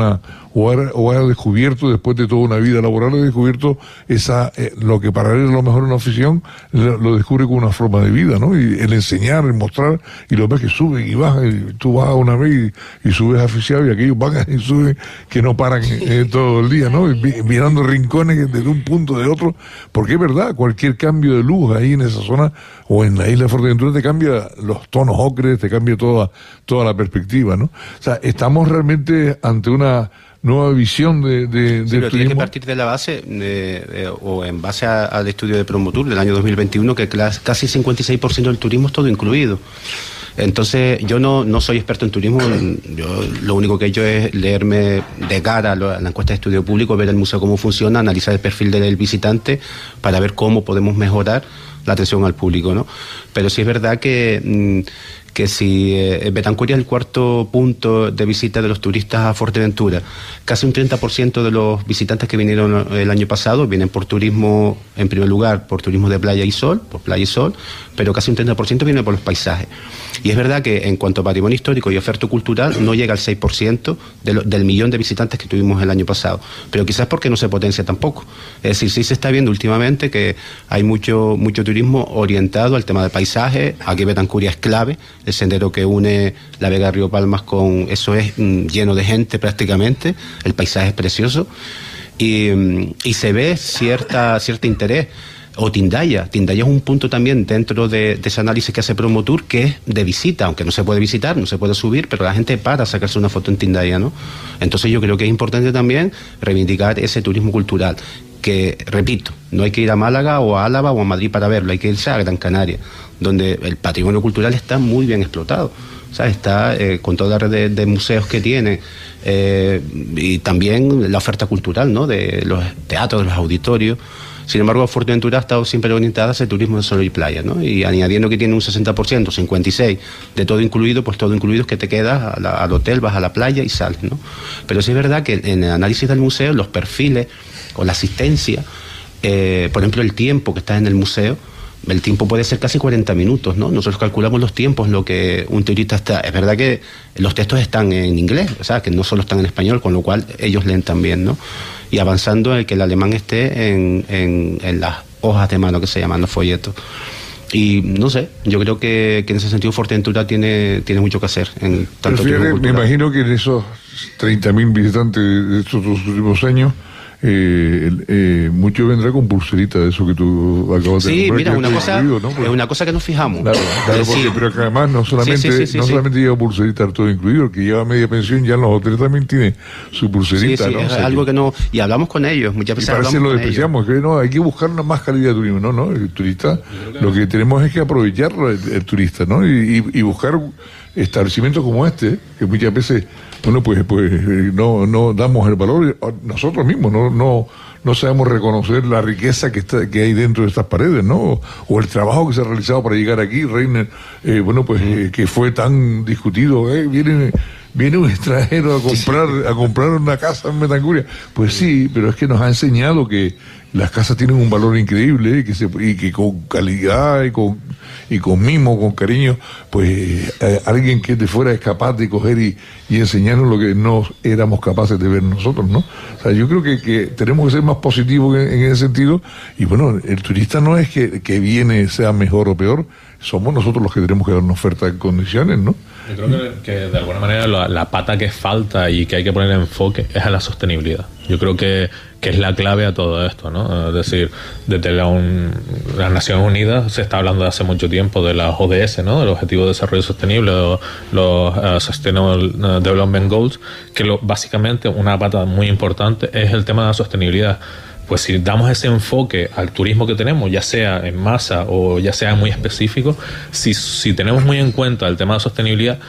o ha descubierto después de toda una vida laboral, ha descubierto lo que para él es lo mejor en la afición, lo descubre como una forma de vida, ¿no? Y el enseñar, el mostrar, y lo ves que suben y bajan, y tú vas una vez y subes aficionado y aquellos bajan y suben que no paran todo el día, ¿no? Y mirando rincones desde un punto de otro, porque es verdad, cualquier cambio de luz ahí en esa zona o en la isla de Fuerteventura te cambia los tonos ocres, te cambia toda la perspectiva, ¿no? O sea, estamos realmente ante una nueva visión del turismo. Tiene que partir de la base, o en base al estudio de Promotur del año 2021, que casi 56% del turismo es todo incluido. Entonces, yo no soy experto en turismo, yo lo único que he hecho es leerme de cara a la encuesta de estudio público, ver el museo cómo funciona, analizar el perfil del visitante para ver cómo podemos mejorar la atención al público, ¿no? Pero sí es verdad que si Betancuria es el cuarto punto de visita de los turistas a Fuerteventura, casi un 30% de los visitantes que vinieron el año pasado vienen por turismo, en primer lugar, por turismo de playa y sol, pero casi un 30% viene por los paisajes. Y es verdad que en cuanto a patrimonio histórico y oferta cultural no llega al 6% del millón de visitantes que tuvimos el año pasado, pero quizás porque no se potencia tampoco. Es decir, sí se está viendo últimamente que hay mucho turismo orientado al tema de paisaje. Aquí Betancuria es clave, el sendero que une La Vega Río Palmas con eso es lleno de gente prácticamente, el paisaje es precioso y se ve cierta interés. O Tindaya es un punto también dentro de ese análisis que hace Promotur, que es de visita, aunque no se puede visitar, no se puede subir, pero la gente para sacarse una foto en Tindaya, ¿no? Entonces yo creo que es importante también reivindicar ese turismo cultural, que, repito, no hay que ir a Málaga o a Álava o a Madrid para verlo, hay que irse a Gran Canaria, donde el patrimonio cultural está muy bien explotado. O sea, está con toda la red de museos que tiene y también la oferta cultural, ¿no? De los teatros, de los auditorios. Sin embargo, Fuerteventura ha estado siempre orientada hacia el turismo de sol y playa, ¿no? Y añadiendo que tiene un 60%, 56% de todo incluido, pues todo incluido es que te quedas al hotel, vas a la playa y sales, ¿no? Pero sí es verdad que en el análisis del museo, los perfiles o la asistencia, por ejemplo, el tiempo que está en el museo, el tiempo puede ser casi 40 minutos, ¿no? Nosotros calculamos los tiempos en lo que un turista está. Es verdad que los textos están en inglés, o sea, que no solo están en español, con lo cual ellos leen también, ¿no? Y avanzando el que el alemán esté en las hojas de mano que se llaman los folletos. Y no sé, yo creo que en ese sentido Fuerteventura tiene mucho que hacer. En tanto me imagino que en esos 30.000 visitantes de estos dos últimos años, mucho vendrá con pulserita de eso que tú acabas de comprar. Sí, mira, es una cosa que nos fijamos. Claro, pero que además no solamente lleva pulserita todo incluido, el que lleva media pensión ya en los hoteles también tiene su pulserita. Sí, ¿no? Es algo que no... Y hablamos con ellos, muchas veces hablamos con ellos. Y parece lo despreciamos, que no, hay que buscar una más calidad de turismo. No, el turista, lo que tenemos es que aprovechar el turista, ¿no? Y buscar establecimientos como este, que muchas veces, bueno, pues no damos el valor, nosotros mismos no sabemos reconocer la riqueza que hay dentro de estas paredes, ¿no? O el trabajo que se ha realizado para llegar aquí, Reiner, que fue tan discutido, viene un extranjero a comprar una casa en Metancuria. Pues sí, pero es que nos ha enseñado que las casas tienen un valor increíble y que con calidad y con mimo, con cariño, pues alguien que de fuera es capaz de coger y enseñarnos lo que no éramos capaces de ver nosotros, ¿no? O sea, yo creo que tenemos que ser más positivos en ese sentido. Y bueno, el turista no es que viene sea mejor o peor, somos nosotros los que tenemos que dar una oferta en condiciones, ¿no? Yo creo que de alguna manera la pata que falta y que hay que poner enfoque es a la sostenibilidad. Yo creo que es la clave a todo esto, ¿no? Es decir, desde las Naciones Unidas se está hablando de hace mucho tiempo de las ODS, ¿no? De los Objetivos de Desarrollo Sostenible, los Sustainable Development Goals, que básicamente una pata muy importante es el tema de la sostenibilidad. Pues si damos ese enfoque al turismo que tenemos, ya sea en masa o ya sea muy específico, si tenemos muy en cuenta el tema de sostenibilidad,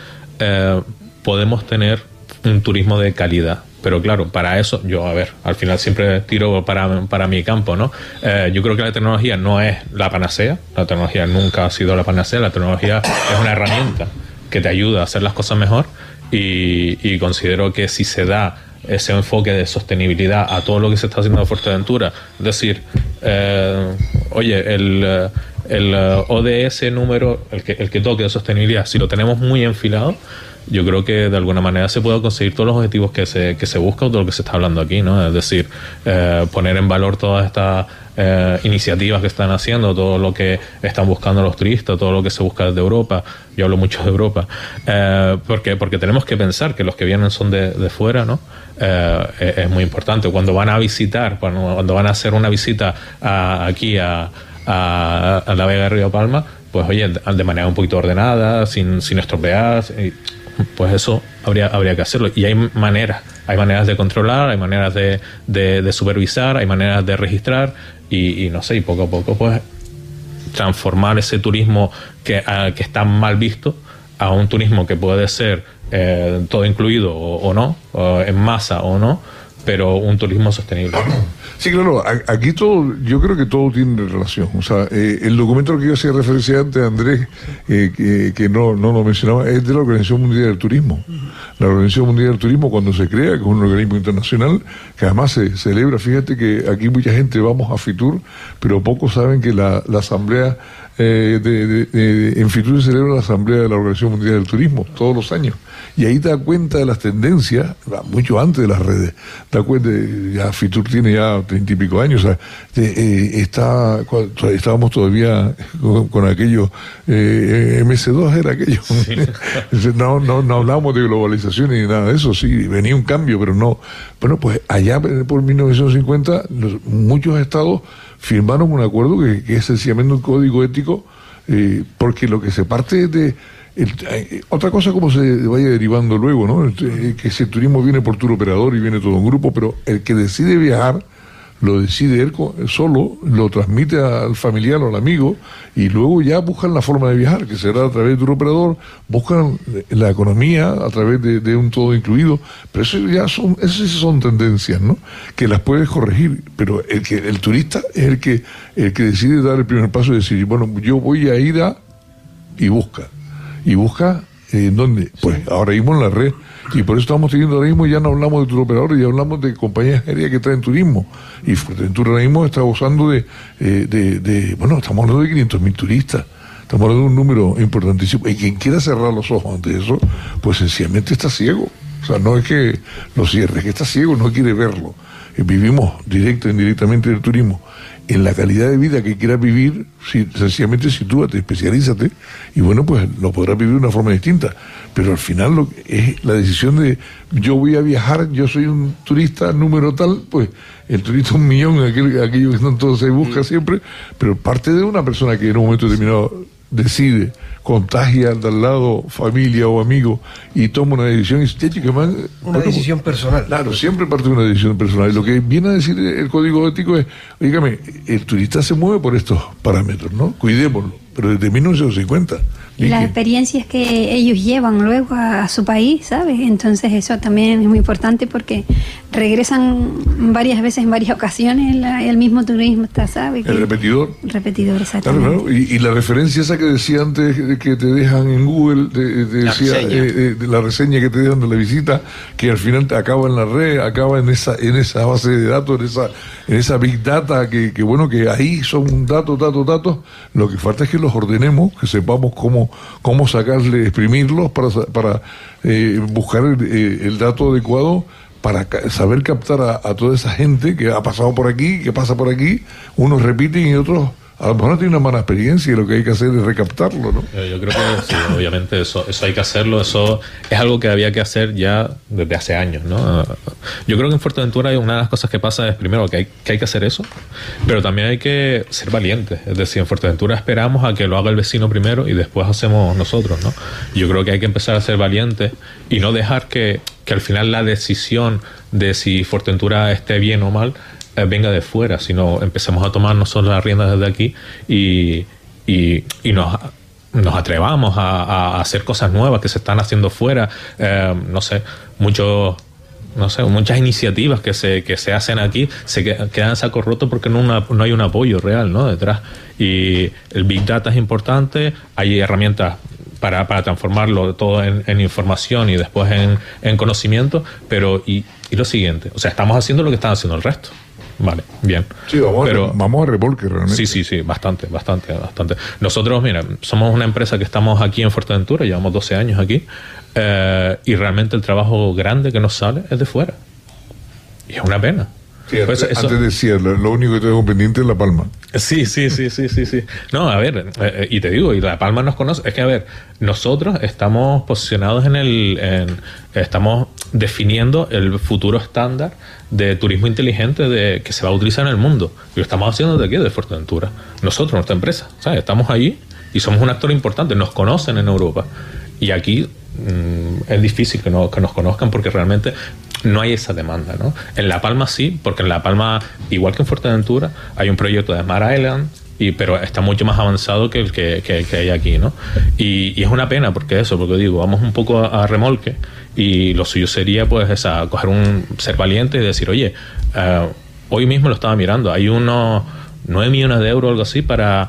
podemos tener un turismo de calidad. Pero claro, para eso, al final siempre tiro para mi campo, ¿no? Yo creo que la tecnología no es la panacea, la tecnología nunca ha sido la panacea, la tecnología es una herramienta que te ayuda a hacer las cosas mejor y considero que si se da ese enfoque de sostenibilidad a todo lo que se está haciendo en Fuerteventura, es decir, el ODS número, el que toque de sostenibilidad, si lo tenemos muy enfilado, yo creo que de alguna manera se puede conseguir todos los objetivos que se busca o todo lo que se está hablando aquí, ¿no? Es decir, poner en valor todas estas iniciativas que están haciendo, todo lo que están buscando los turistas, todo lo que se busca desde Europa. Yo hablo mucho de Europa, porque tenemos que pensar que los que vienen son de fuera, ¿no? Es muy importante. Cuando van a visitar, cuando van a hacer una visita aquí a la Vega de Río Palma, pues oye, de manera un poquito ordenada, sin estropear, pues eso habría que hacerlo. Y hay maneras de controlar, hay maneras de supervisar, hay maneras de registrar y no sé, y poco a poco pues transformar ese turismo que está mal visto a un turismo que puede ser todo incluido o no, en masa o no, pero un turismo sostenible. Sí, claro, aquí yo creo que todo tiene relación. O sea, el documento al que yo hacía referencia antes, Andrés, que no lo mencionaba, es de la Organización Mundial del Turismo. La Organización Mundial del Turismo, cuando se crea, que es un organismo internacional, que además se celebra, fíjate que aquí mucha gente vamos a Fitur, pero pocos saben que la asamblea en Fitur se celebra la asamblea de la Organización Mundial del Turismo todos los años, y ahí te da cuenta de las tendencias mucho antes de las redes. Te da cuenta, ya Fitur tiene ya 30 y pico años, o sea, estábamos todavía con aquello, MS2 era aquello. Sí. no hablábamos de globalización ni nada de eso. Sí, venía un cambio, pero no. Bueno, pues allá por 1950 muchos estados firmaron un acuerdo que es sencillamente un código ético, porque lo que se parte de otra cosa como se vaya derivando luego, ¿no? Que si el turismo viene por tour operador y viene todo un grupo, pero el que decide viajar lo decide él solo, lo transmite al familiar o al amigo, y luego ya buscan la forma de viajar, que será a través de un operador, buscan la economía a través de un todo incluido, pero esas son tendencias, ¿no? Que las puedes corregir, pero el turista es el que decide dar el primer paso y decir, bueno, yo voy a ir y busca ¿dónde? Pues ahora mismo en la red, y por eso estamos teniendo ahora mismo, ya no hablamos de turoperadores, ya hablamos de compañías aéreas que traen turismo, y Fuerteventura ahora mismo está gozando bueno, estamos hablando de 500.000 turistas, estamos hablando de un número importantísimo, y quien quiera cerrar los ojos ante eso, pues sencillamente está ciego. O sea, no es que lo cierre, es que está ciego, no quiere verlo. Vivimos directa e indirectamente del turismo. En la calidad de vida que quieras vivir, sencillamente sitúate, especialízate, y bueno, pues lo podrás vivir de una forma distinta. Pero al final es la decisión de yo voy a viajar, yo soy un turista número tal, pues el turista 1 millón, aquello que tanto se busca siempre, pero parte de una persona que en un momento determinado decide, contagia al lado, familia o amigo, y toma una decisión y dice, una decisión personal. Claro, siempre parte de una decisión personal. Y lo que viene a decir el código ético es, dígame, el turista se mueve por estos parámetros, ¿no? Cuidémoslo, pero desde 1950. Y las experiencias que ellos llevan luego a su país, ¿sabes? Entonces eso también es muy importante porque regresan varias veces, en varias ocasiones, el mismo turista, ¿sabes? El repetidor. El repetidor, exactamente. Claro. Y la referencia esa que decía antes, que te dejan en Google, la reseña que te dejan de la visita, que al final te acaba en la red, acaba en esa base de datos, en esa big data, que bueno, que ahí son datos. Lo que falta es que los ordenemos, que sepamos cómo sacarle, exprimirlos para buscar el dato adecuado, para saber captar a toda esa gente que ha pasado por aquí, que pasa por aquí. Unos repiten y otros a lo mejor no tiene una mala experiencia, y lo que hay que hacer es recaptarlo, ¿no? Yo creo que sí, obviamente eso hay que hacerlo, eso es algo que había que hacer ya desde hace años, ¿no? Yo creo que en Fuerteventura una de las cosas que pasa es, primero, que hay que hacer eso, pero también hay que ser valientes. Es decir, en Fuerteventura esperamos a que lo haga el vecino primero y después hacemos nosotros, ¿no? Yo creo que hay que empezar a ser valientes y no dejar que al final la decisión de si Fuerteventura esté bien o mal venga de fuera, sino empecemos a tomar nosotros las riendas desde aquí y nos atrevamos a hacer cosas nuevas que se están haciendo fuera. Muchas iniciativas que se hacen aquí se quedan en saco roto porque no hay un apoyo real, ¿no?, detrás. Y el Big Data es importante, hay herramientas para transformarlo todo en información y después en conocimiento, pero y lo siguiente, o sea, estamos haciendo lo que están haciendo el resto. Vale, bien. Sí, vamos a remolque realmente. Sí, bastante. Nosotros, mira, somos una empresa que estamos aquí en Fuerteventura, llevamos 12 años aquí, y realmente el trabajo grande que nos sale es de fuera. Y es una pena. Sí, antes decía, lo único que tengo pendiente es La Palma. Sí. No, a ver, y te digo, y La Palma nos conoce. Es que, a ver, nosotros estamos posicionados estamos definiendo el futuro estándar de turismo inteligente que se va a utilizar en el mundo. Y lo estamos haciendo desde aquí, de Fuerteventura. Nosotros, nuestra empresa, ¿sabes? Estamos allí y somos un actor importante. Nos conocen en Europa. Y aquí es difícil que nos conozcan porque realmente no hay esa demanda, ¿no? En La Palma sí, porque en La Palma, igual que en Fuerteventura, hay un proyecto de Smart Island, pero está mucho más avanzado que el que hay aquí, ¿no? Y es una pena porque digo, vamos un poco a remolque, y lo suyo sería pues ser valiente y decir, oye, hoy mismo lo estaba mirando, hay unos 9 millones de euros o algo así para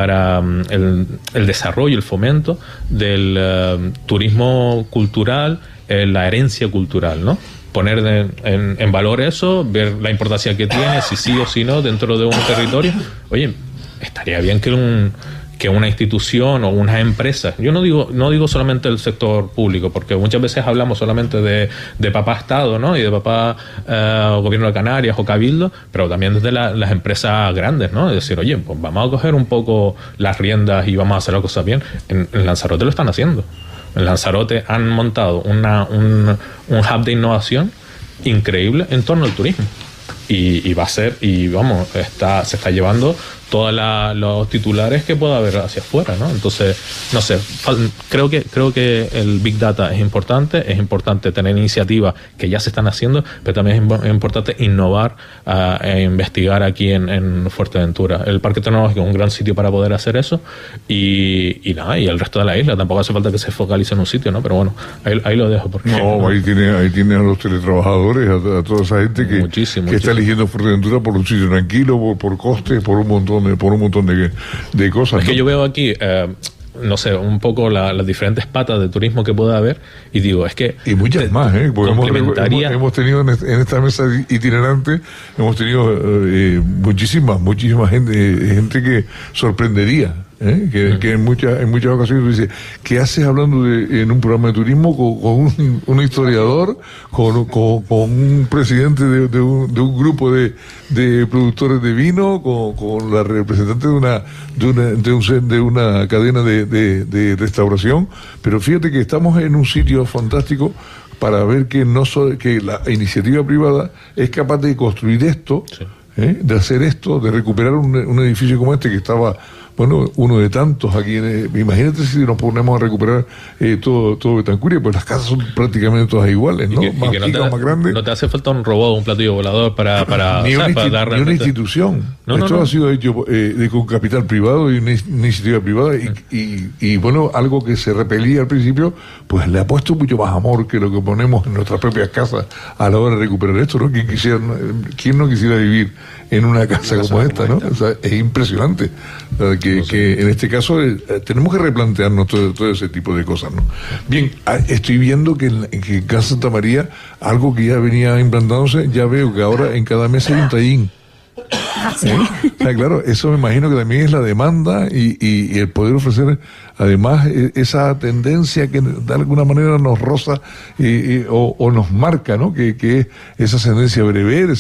el desarrollo, el fomento del turismo cultural, la herencia cultural, ¿no? Poner en valor eso, ver la importancia que tiene, si sí o si no, dentro de un territorio. Oye, estaría bien que una institución o unas empresas, yo no digo solamente el sector público, porque muchas veces hablamos solamente de papá Estado, ¿no?, y de papá Gobierno de Canarias o Cabildo, pero también desde las empresas grandes, ¿no? Es decir, oye, pues vamos a coger un poco las riendas y vamos a hacer las cosas bien. En Lanzarote lo están haciendo. En Lanzarote han montado un hub de innovación increíble en torno al turismo. y va a ser, y vamos, se está llevando todos los titulares que pueda haber hacia afuera, ¿no? Entonces, no sé, creo que el Big Data es importante tener iniciativas que ya se están haciendo, pero también es importante innovar e investigar aquí en Fuerteventura. El Parque Tecnológico es un gran sitio para poder hacer eso, y el resto de la isla, tampoco hace falta que se focalice en un sitio, ¿no? Pero bueno, ahí lo dejo. Porque, ahí tiene a los teletrabajadores, a toda esa gente que está eligiendo Fuerteventura por un sitio tranquilo, por costes, por un montón de cosas. Es que yo veo aquí, no sé, un poco las diferentes patas de turismo que pueda haber, y digo, es que... Y muchas más, porque hemos tenido en esta mesa itinerante, hemos tenido muchísima gente que sorprendería. Que en muchas ocasiones tú dices, ¿qué haces hablando en un programa de turismo con un historiador, con un presidente de un grupo de productores de vino, con la representante de una cadena de restauración? Pero fíjate que estamos en un sitio fantástico para ver que que la iniciativa privada es capaz de construir esto, sí, de hacer esto, de recuperar un edificio como este que estaba, bueno, uno de tantos aquí. Imagínate si nos ponemos a recuperar todo Betancuria, pues las casas son prácticamente todas iguales, ¿no? Más chicas, más grandes. No te hace falta un robot, un platillo volador para ni una institución. Esto ha sido hecho con capital privado y una iniciativa privada y bueno, algo que se repelía al principio, pues le ha puesto mucho más amor que lo que ponemos en nuestras propias casas a la hora de recuperar esto, ¿no? ¿Quién no quisiera vivir en una casa como esta, ¿no? O sea, es impresionante. Que en este caso tenemos que replantearnos todo ese tipo de cosas, ¿no? Bien, estoy viendo que en Casa Santa María, algo que ya venía implantándose, ya veo que ahora en cada mesa hay un tallín. ¿Sí? O sea, claro, eso me imagino que también es la demanda y el poder ofrecer además esa tendencia que de alguna manera nos roza o nos marca, ¿no? Que es esa tendencia bereber,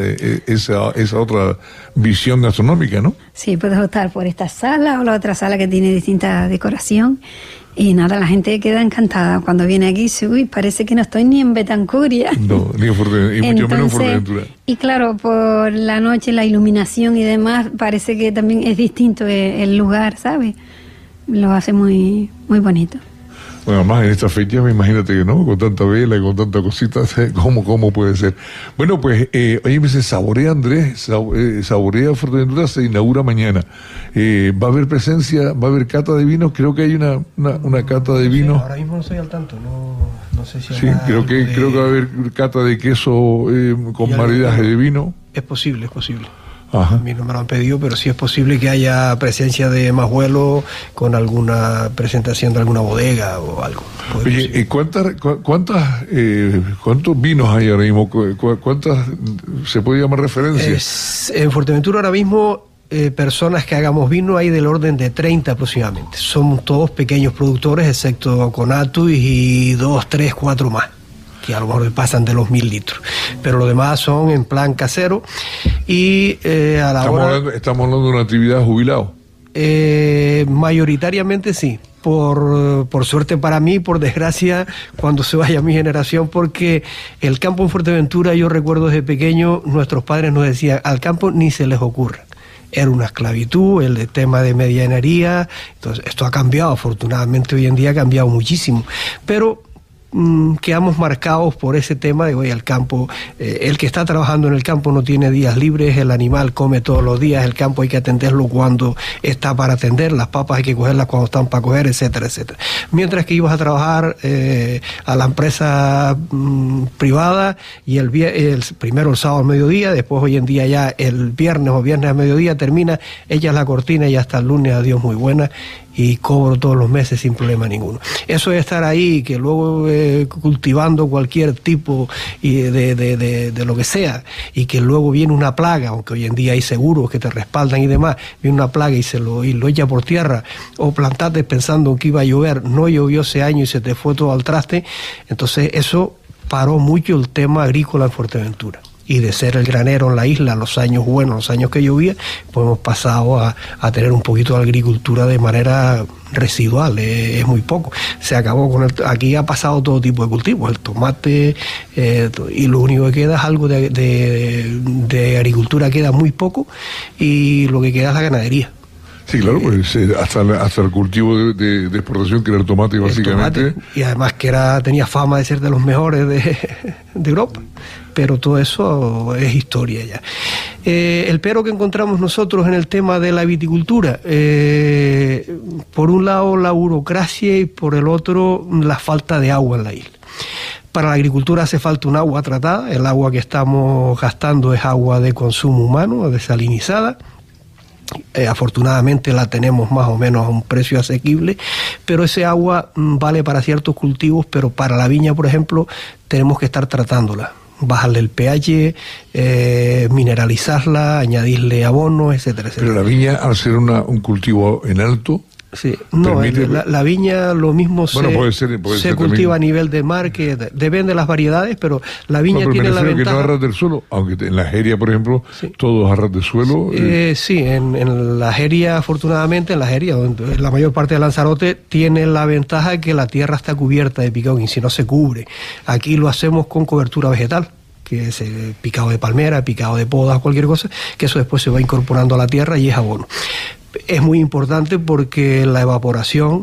esa otra visión gastronómica, ¿no? Sí, puedes optar por esta sala o la otra sala que tiene distinta decoración. Y nada, la gente queda encantada cuando viene aquí. Dice, uy, parece que no estoy ni en Betancuria. No, ni en Fuerteventura, y mucho menos en Fuerteventura. Y claro, por la noche, la iluminación y demás, parece que también es distinto el lugar, ¿sabes? Lo hace muy, muy bonito. Bueno, además en esta fecha, imagínate que no, con tanta vela y con tanta cosita, ¿cómo puede ser? Bueno, pues, oye, me dice, Saborea Andrés, Saborea Fuerteventura se inaugura mañana. Va a haber presencia, va a haber cata de vinos, creo que hay una cata de vinos. Sí, ahora mismo no estoy al tanto, no sé si... Sí, creo que va a haber cata de queso con maridaje de vino. Es posible. Ajá. A mí no me lo han pedido, pero sí es posible que haya presencia de Majuelo con alguna presentación de alguna bodega o algo. Oye, ¿cuántos vinos hay ahora mismo? ¿Cuántas se puede llamar referencias? En Fuerteventura ahora mismo personas que hagamos vino hay del orden de 30 aproximadamente. Somos todos pequeños productores, excepto Conatus y 2, 3, 4 más, que a lo mejor pasan de los 1000 litros, pero los demás son en plan casero y a la hora... Estamos hablando de una actividad jubilado. Mayoritariamente sí, por suerte para mí, por desgracia cuando se vaya mi generación, porque el campo en Fuerteventura, yo recuerdo desde pequeño, nuestros padres nos decían, al campo ni se les ocurra. Era una esclavitud, el tema de medianería. Entonces esto ha cambiado, afortunadamente hoy en día ha cambiado muchísimo, pero quedamos marcados por ese tema de hoy al campo. El que está trabajando en el campo no tiene días libres, el animal come todos los días, el campo hay que atenderlo cuando está para atender, las papas hay que cogerlas cuando están para coger, etcétera, etcétera. Mientras que ibas a trabajar a la empresa privada y primero el sábado al mediodía, después hoy en día ya el viernes o viernes al mediodía termina, ella es la cortina y hasta el lunes, adiós, muy buena, y cobro todos los meses sin problema ninguno. Eso es estar ahí, que luego cultivando cualquier tipo de lo que sea, y que luego viene una plaga, aunque hoy en día hay seguros que te respaldan y demás, viene una plaga y lo echa por tierra, o plantaste pensando que iba a llover, no llovió ese año y se te fue todo al traste. Entonces eso paró mucho el tema agrícola en Fuerteventura. y de ser el granero en la isla los años buenos, los años que llovía, pues hemos pasado a tener un poquito de agricultura de manera residual, es muy poco. Se acabó con aquí ha pasado todo tipo de cultivos, el tomate, y lo único que queda es algo de agricultura, queda muy poco, y lo que queda es la ganadería. Sí, claro, pues hasta el cultivo de exportación, que era el tomate, básicamente. El tomate, y además que tenía fama de ser de los mejores de Europa, pero todo eso es historia ya. El pero que encontramos nosotros en el tema de la viticultura, por un lado la burocracia y por el otro la falta de agua en la isla. Para la agricultura hace falta un agua tratada, el agua que estamos gastando es agua de consumo humano, desalinizada. Afortunadamente la tenemos más o menos a un precio asequible, pero ese agua vale para ciertos cultivos, pero para la viña, por ejemplo, tenemos que estar tratándola, bajarle el pH, mineralizarla, añadirle abono, etcétera, etcétera. Pero la viña, al ser un cultivo en alto, sí, no, la viña lo mismo puede se ser cultiva también a nivel de mar, que depende de las variedades, pero la viña tiene la ventaja que no es ras del suelo, aunque en la jeria, por ejemplo, sí, todo es a ras del suelo. Sí, en la jeria, afortunadamente, en la jeria, donde la mayor parte de Lanzarote tiene la ventaja de que la tierra está cubierta de picado, y si no se cubre. Aquí lo hacemos con cobertura vegetal, que es picado de palmera, picado de podas, cualquier cosa, que eso después se va incorporando a la tierra y es abono. Es muy importante porque la evaporación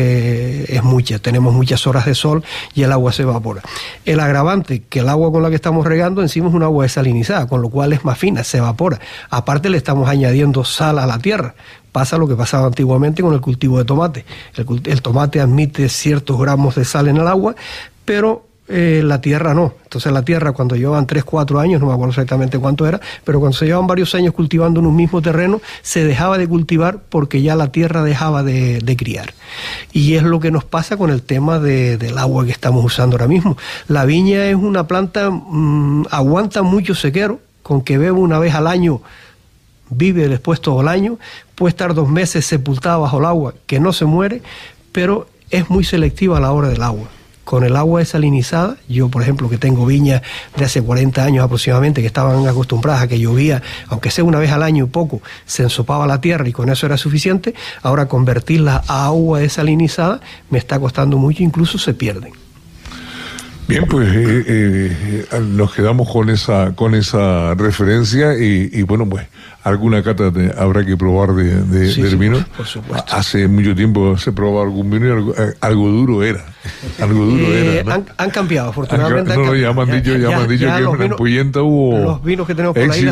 es mucha, tenemos muchas horas de sol y el agua se evapora. El agravante, que el agua con la que estamos regando encima es un agua desalinizada, con lo cual es más fina, se evapora. Aparte le estamos añadiendo sal a la tierra. Pasa lo que pasaba antiguamente con el cultivo de tomate. El tomate admite ciertos gramos de sal en el agua, pero la tierra no. Entonces la tierra, cuando llevaban 3-4 años, no me acuerdo exactamente cuánto era, pero cuando se llevaban varios años cultivando en un mismo terreno, se dejaba de cultivar porque ya la tierra dejaba de criar. Y es lo que nos pasa con el tema del agua que estamos usando ahora mismo. La viña es una planta, aguanta mucho sequero, con que bebe una vez al año, vive después todo el año, puede estar 2 meses sepultada bajo el agua, que no se muere, pero es muy selectiva a la hora del agua. Con el agua desalinizada, yo por ejemplo que tengo viñas de hace 40 años aproximadamente, que estaban acostumbradas a que llovía, aunque sea una vez al año poco, se ensopaba la tierra y con eso era suficiente, ahora convertirla a agua desalinizada me está costando mucho, incluso se pierden. Bien, pues nos quedamos con esa referencia y bueno, pues alguna cata habrá que probar del vino. Por supuesto. Hace mucho tiempo se probaba algún vino y algo duro era. ¿No? Han cambiado, afortunadamente. Ya me han dicho que en la Puyenta hubo los vinos que tenemos por la isla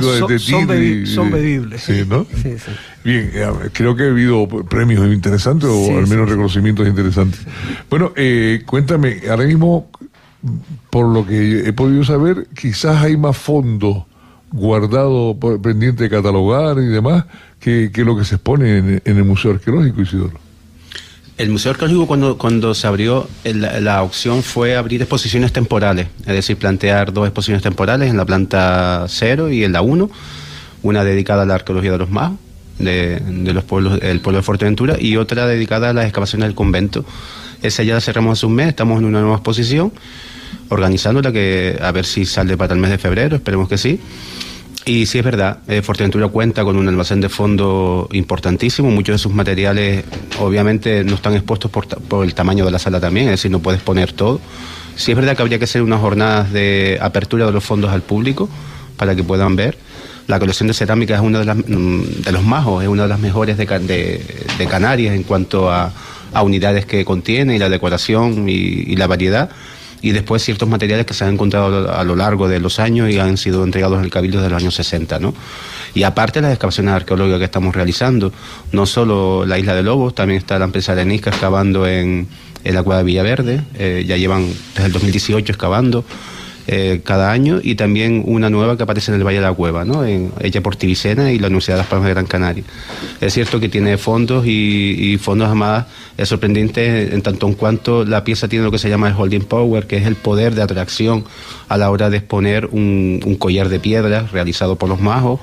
son bebibles. Sí, ¿no? Sí. Bien, creo que ha habido premios interesantes o al menos reconocimientos interesantes. Bueno, cuéntame, ahora mismo, por lo que he podido saber, quizás hay más fondos guardados pendiente de catalogar y demás que lo que se expone en el Museo Arqueológico, Isidoro. El Museo Arqueológico, cuando se abrió, la opción fue abrir exposiciones temporales, es decir, plantear 2 exposiciones temporales en la planta 0 y en la 1, una dedicada a la arqueología de los magos, de los pueblos, el pueblo de Fuerteventura, y otra dedicada a las excavaciones del convento. Esa ya la cerramos hace un mes, estamos en una nueva exposición, organizándola, que a ver si sale para el mes de febrero, esperemos que sí. Y sí es verdad, Fuerteventura cuenta con un almacén de fondo importantísimo, muchos de sus materiales obviamente no están expuestos por el tamaño de la sala también, es decir, no puedes poner todo. Sí es verdad que habría que hacer unas jornadas de apertura de los fondos al público para que puedan ver. La colección de cerámica es una de los majos, es una de las mejores de Canarias en cuanto a unidades que contiene y la decoración y la variedad. Y después ciertos materiales que se han encontrado a lo largo de los años y han sido entregados en el Cabildo desde los años 60, ¿no? Y aparte las excavaciones arqueológicas que estamos realizando, no solo la Isla de Lobos, también está la empresa Arenisca excavando en la cueva de Villaverde, ya llevan desde el 2018 excavando cada año, y también una nueva que aparece en el Valle de la Cueva, ¿no? Hecha por Tibicena y la Universidad de Las Palmas de Gran Canaria. Es cierto que tiene fondos y fondos además es sorprendente en tanto en cuanto la pieza tiene lo que se llama el holding power, que es el poder de atracción a la hora de exponer un collar de piedras realizado por los majos,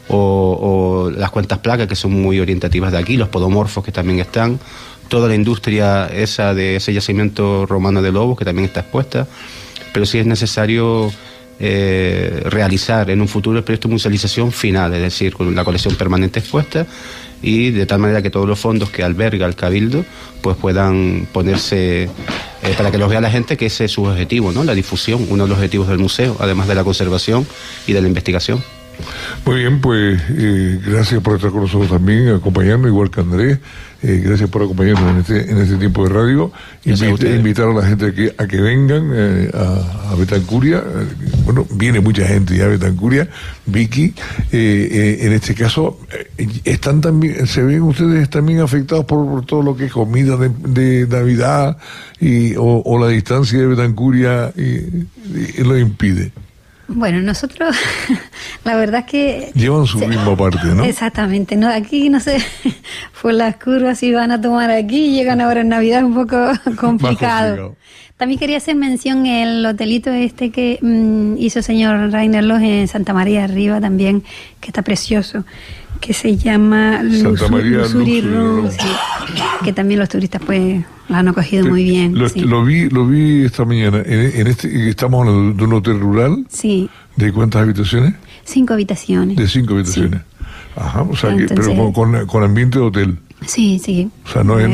o las cuentas placas que son muy orientativas de aquí, los podomorfos que también están, toda la industria esa de ese yacimiento romano de Lobos que también está expuesta. Pero sí es necesario realizar en un futuro el proyecto de musealización final, es decir, con la colección permanente expuesta, y de tal manera que todos los fondos que alberga el Cabildo pues puedan ponerse para que los vea la gente, que ese es su objetivo, ¿no? La difusión, uno de los objetivos del museo, además de la conservación y de la investigación. Muy bien, pues gracias por estar con nosotros también, acompañarnos, igual que Andrés. Gracias por acompañarnos en este tiempo de radio. Invitar a la gente a que vengan a Betancuria. Bueno, viene mucha gente ya a Betancuria. Vicky, en este caso, están también, ¿se ven ustedes también afectados por todo lo que es comida de Navidad o la distancia de Betancuria y lo impide? Bueno, nosotros, la verdad es que... Llevan su ritmo aparte, ¿no? Exactamente, no, aquí no sé, por las curvas si van a tomar aquí, llegan ahora en Navidad, es un poco complicado. También quería hacer mención el hotelito que hizo el señor Rainer Loh en Santa María Arriba también, que está precioso, que se llama Luxury Room, sí, que también los turistas pues lo han acogido muy bien. Lo vi esta mañana. Estamos hablando de un hotel rural. Sí. ¿De cuántas habitaciones? 5 habitaciones. De 5 habitaciones. Sí. Ajá, o sea, entonces, pero con ambiente de hotel. Sí, sí. O sea, no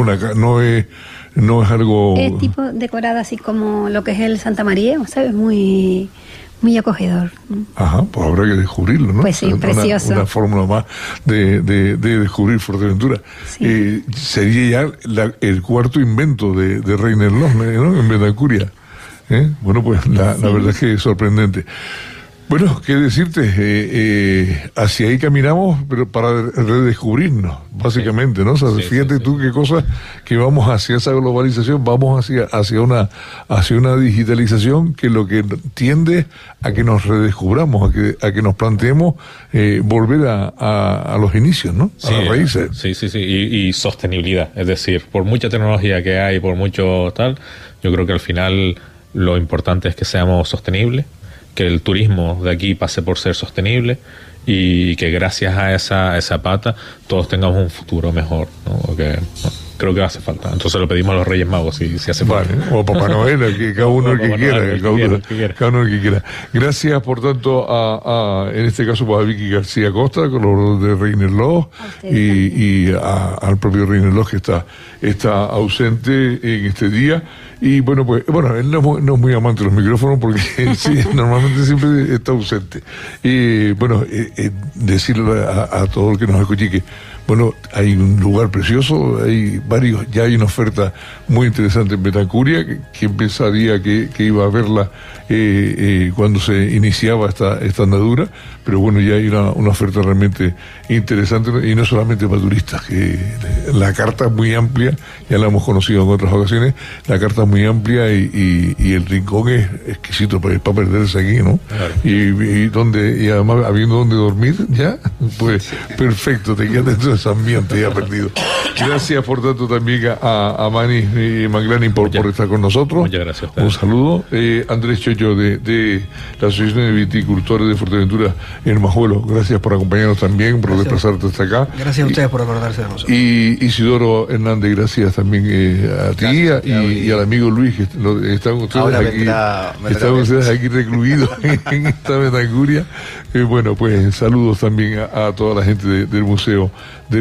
es algo... Es tipo decorado así como lo que es el Santa María, ¿sabes? Muy acogedor. Ajá, pues habrá que descubrirlo, ¿no? Pues sí, precioso. Una fórmula más de descubrir Fuerteventura. Sí. Sería ya el cuarto invento de Rainer Loh, ¿no? En Betancuria. Bueno, pues la verdad es que es sorprendente. Bueno, qué decirte, hacia ahí caminamos, pero para redescubrirnos, básicamente, ¿no? O sea, fíjate tú qué cosas que vamos hacia esa globalización, vamos hacia una digitalización que lo que tiende a que nos redescubramos, a que nos planteemos volver a los inicios, ¿no? A las raíces. Sí, y sostenibilidad, es decir, por mucha tecnología que hay, por mucho tal, yo creo que al final lo importante es que seamos sostenibles, que el turismo de aquí pase por ser sostenible y que gracias a esa pata todos tengamos un futuro mejor, ¿no? Porque creo que hace falta. Entonces lo pedimos a los Reyes Magos si hace falta. Vale, o Papá Noel, que cada uno el que quiera. Cada uno el que quiera. Gracias, por tanto, en este caso, pues, a Vicky García Costa, con los de Rainer Loh, y al propio Rainer Loh, que está ausente en este día. Y bueno, él no es muy amante de los micrófonos porque sí, normalmente siempre está ausente. Y bueno, decirle a todo el que nos escuche que, bueno, hay un lugar precioso, ya hay una oferta muy interesante en Betancuria, que pensaría que iba a verla cuando se iniciaba esta andadura, pero bueno, ya hay una oferta realmente interesante, y no solamente para turistas, que la carta es muy amplia, ya la hemos conocido en otras ocasiones, la carta es muy amplia y el rincón es exquisito para perderse aquí, ¿no? Claro. Y además habiendo donde dormir, ya, pues perfecto, te quedas dentro de ese ambiente ya perdido. Gracias, por tanto, también a Mani y Manglani por estar con nosotros. Muchas gracias. Un saludo. Andrés Chocho de la Asociación de Viticultores de Fuerteventura en Majuelo, gracias por acompañarnos también, por desplazarte hasta acá. Gracias a ustedes por acordarse de nosotros. Y Isidoro Hernández, gracias también a ti y al amigo Luis, que están ustedes aquí recluidos en esta Betancuria. Bueno, pues saludos también a toda la gente del Museo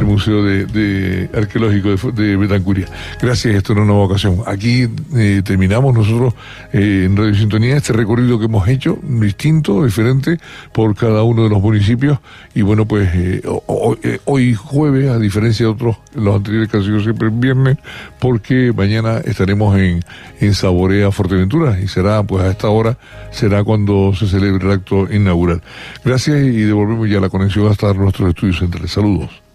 de Arqueológico de Betancuria. Gracias, esto en una nueva ocasión. Aquí terminamos nosotros en Radio Sintonía este recorrido que hemos hecho, distinto, diferente, por cada uno de los municipios. Y bueno, pues hoy jueves, a diferencia de otros, los anteriores que han sido siempre en viernes, porque mañana estaremos en Saborea Fuerteventura, y será, pues a esta hora, será cuando se celebre el acto inaugural. Gracias, y devolvemos ya la conexión hasta nuestros estudios centrales. Saludos.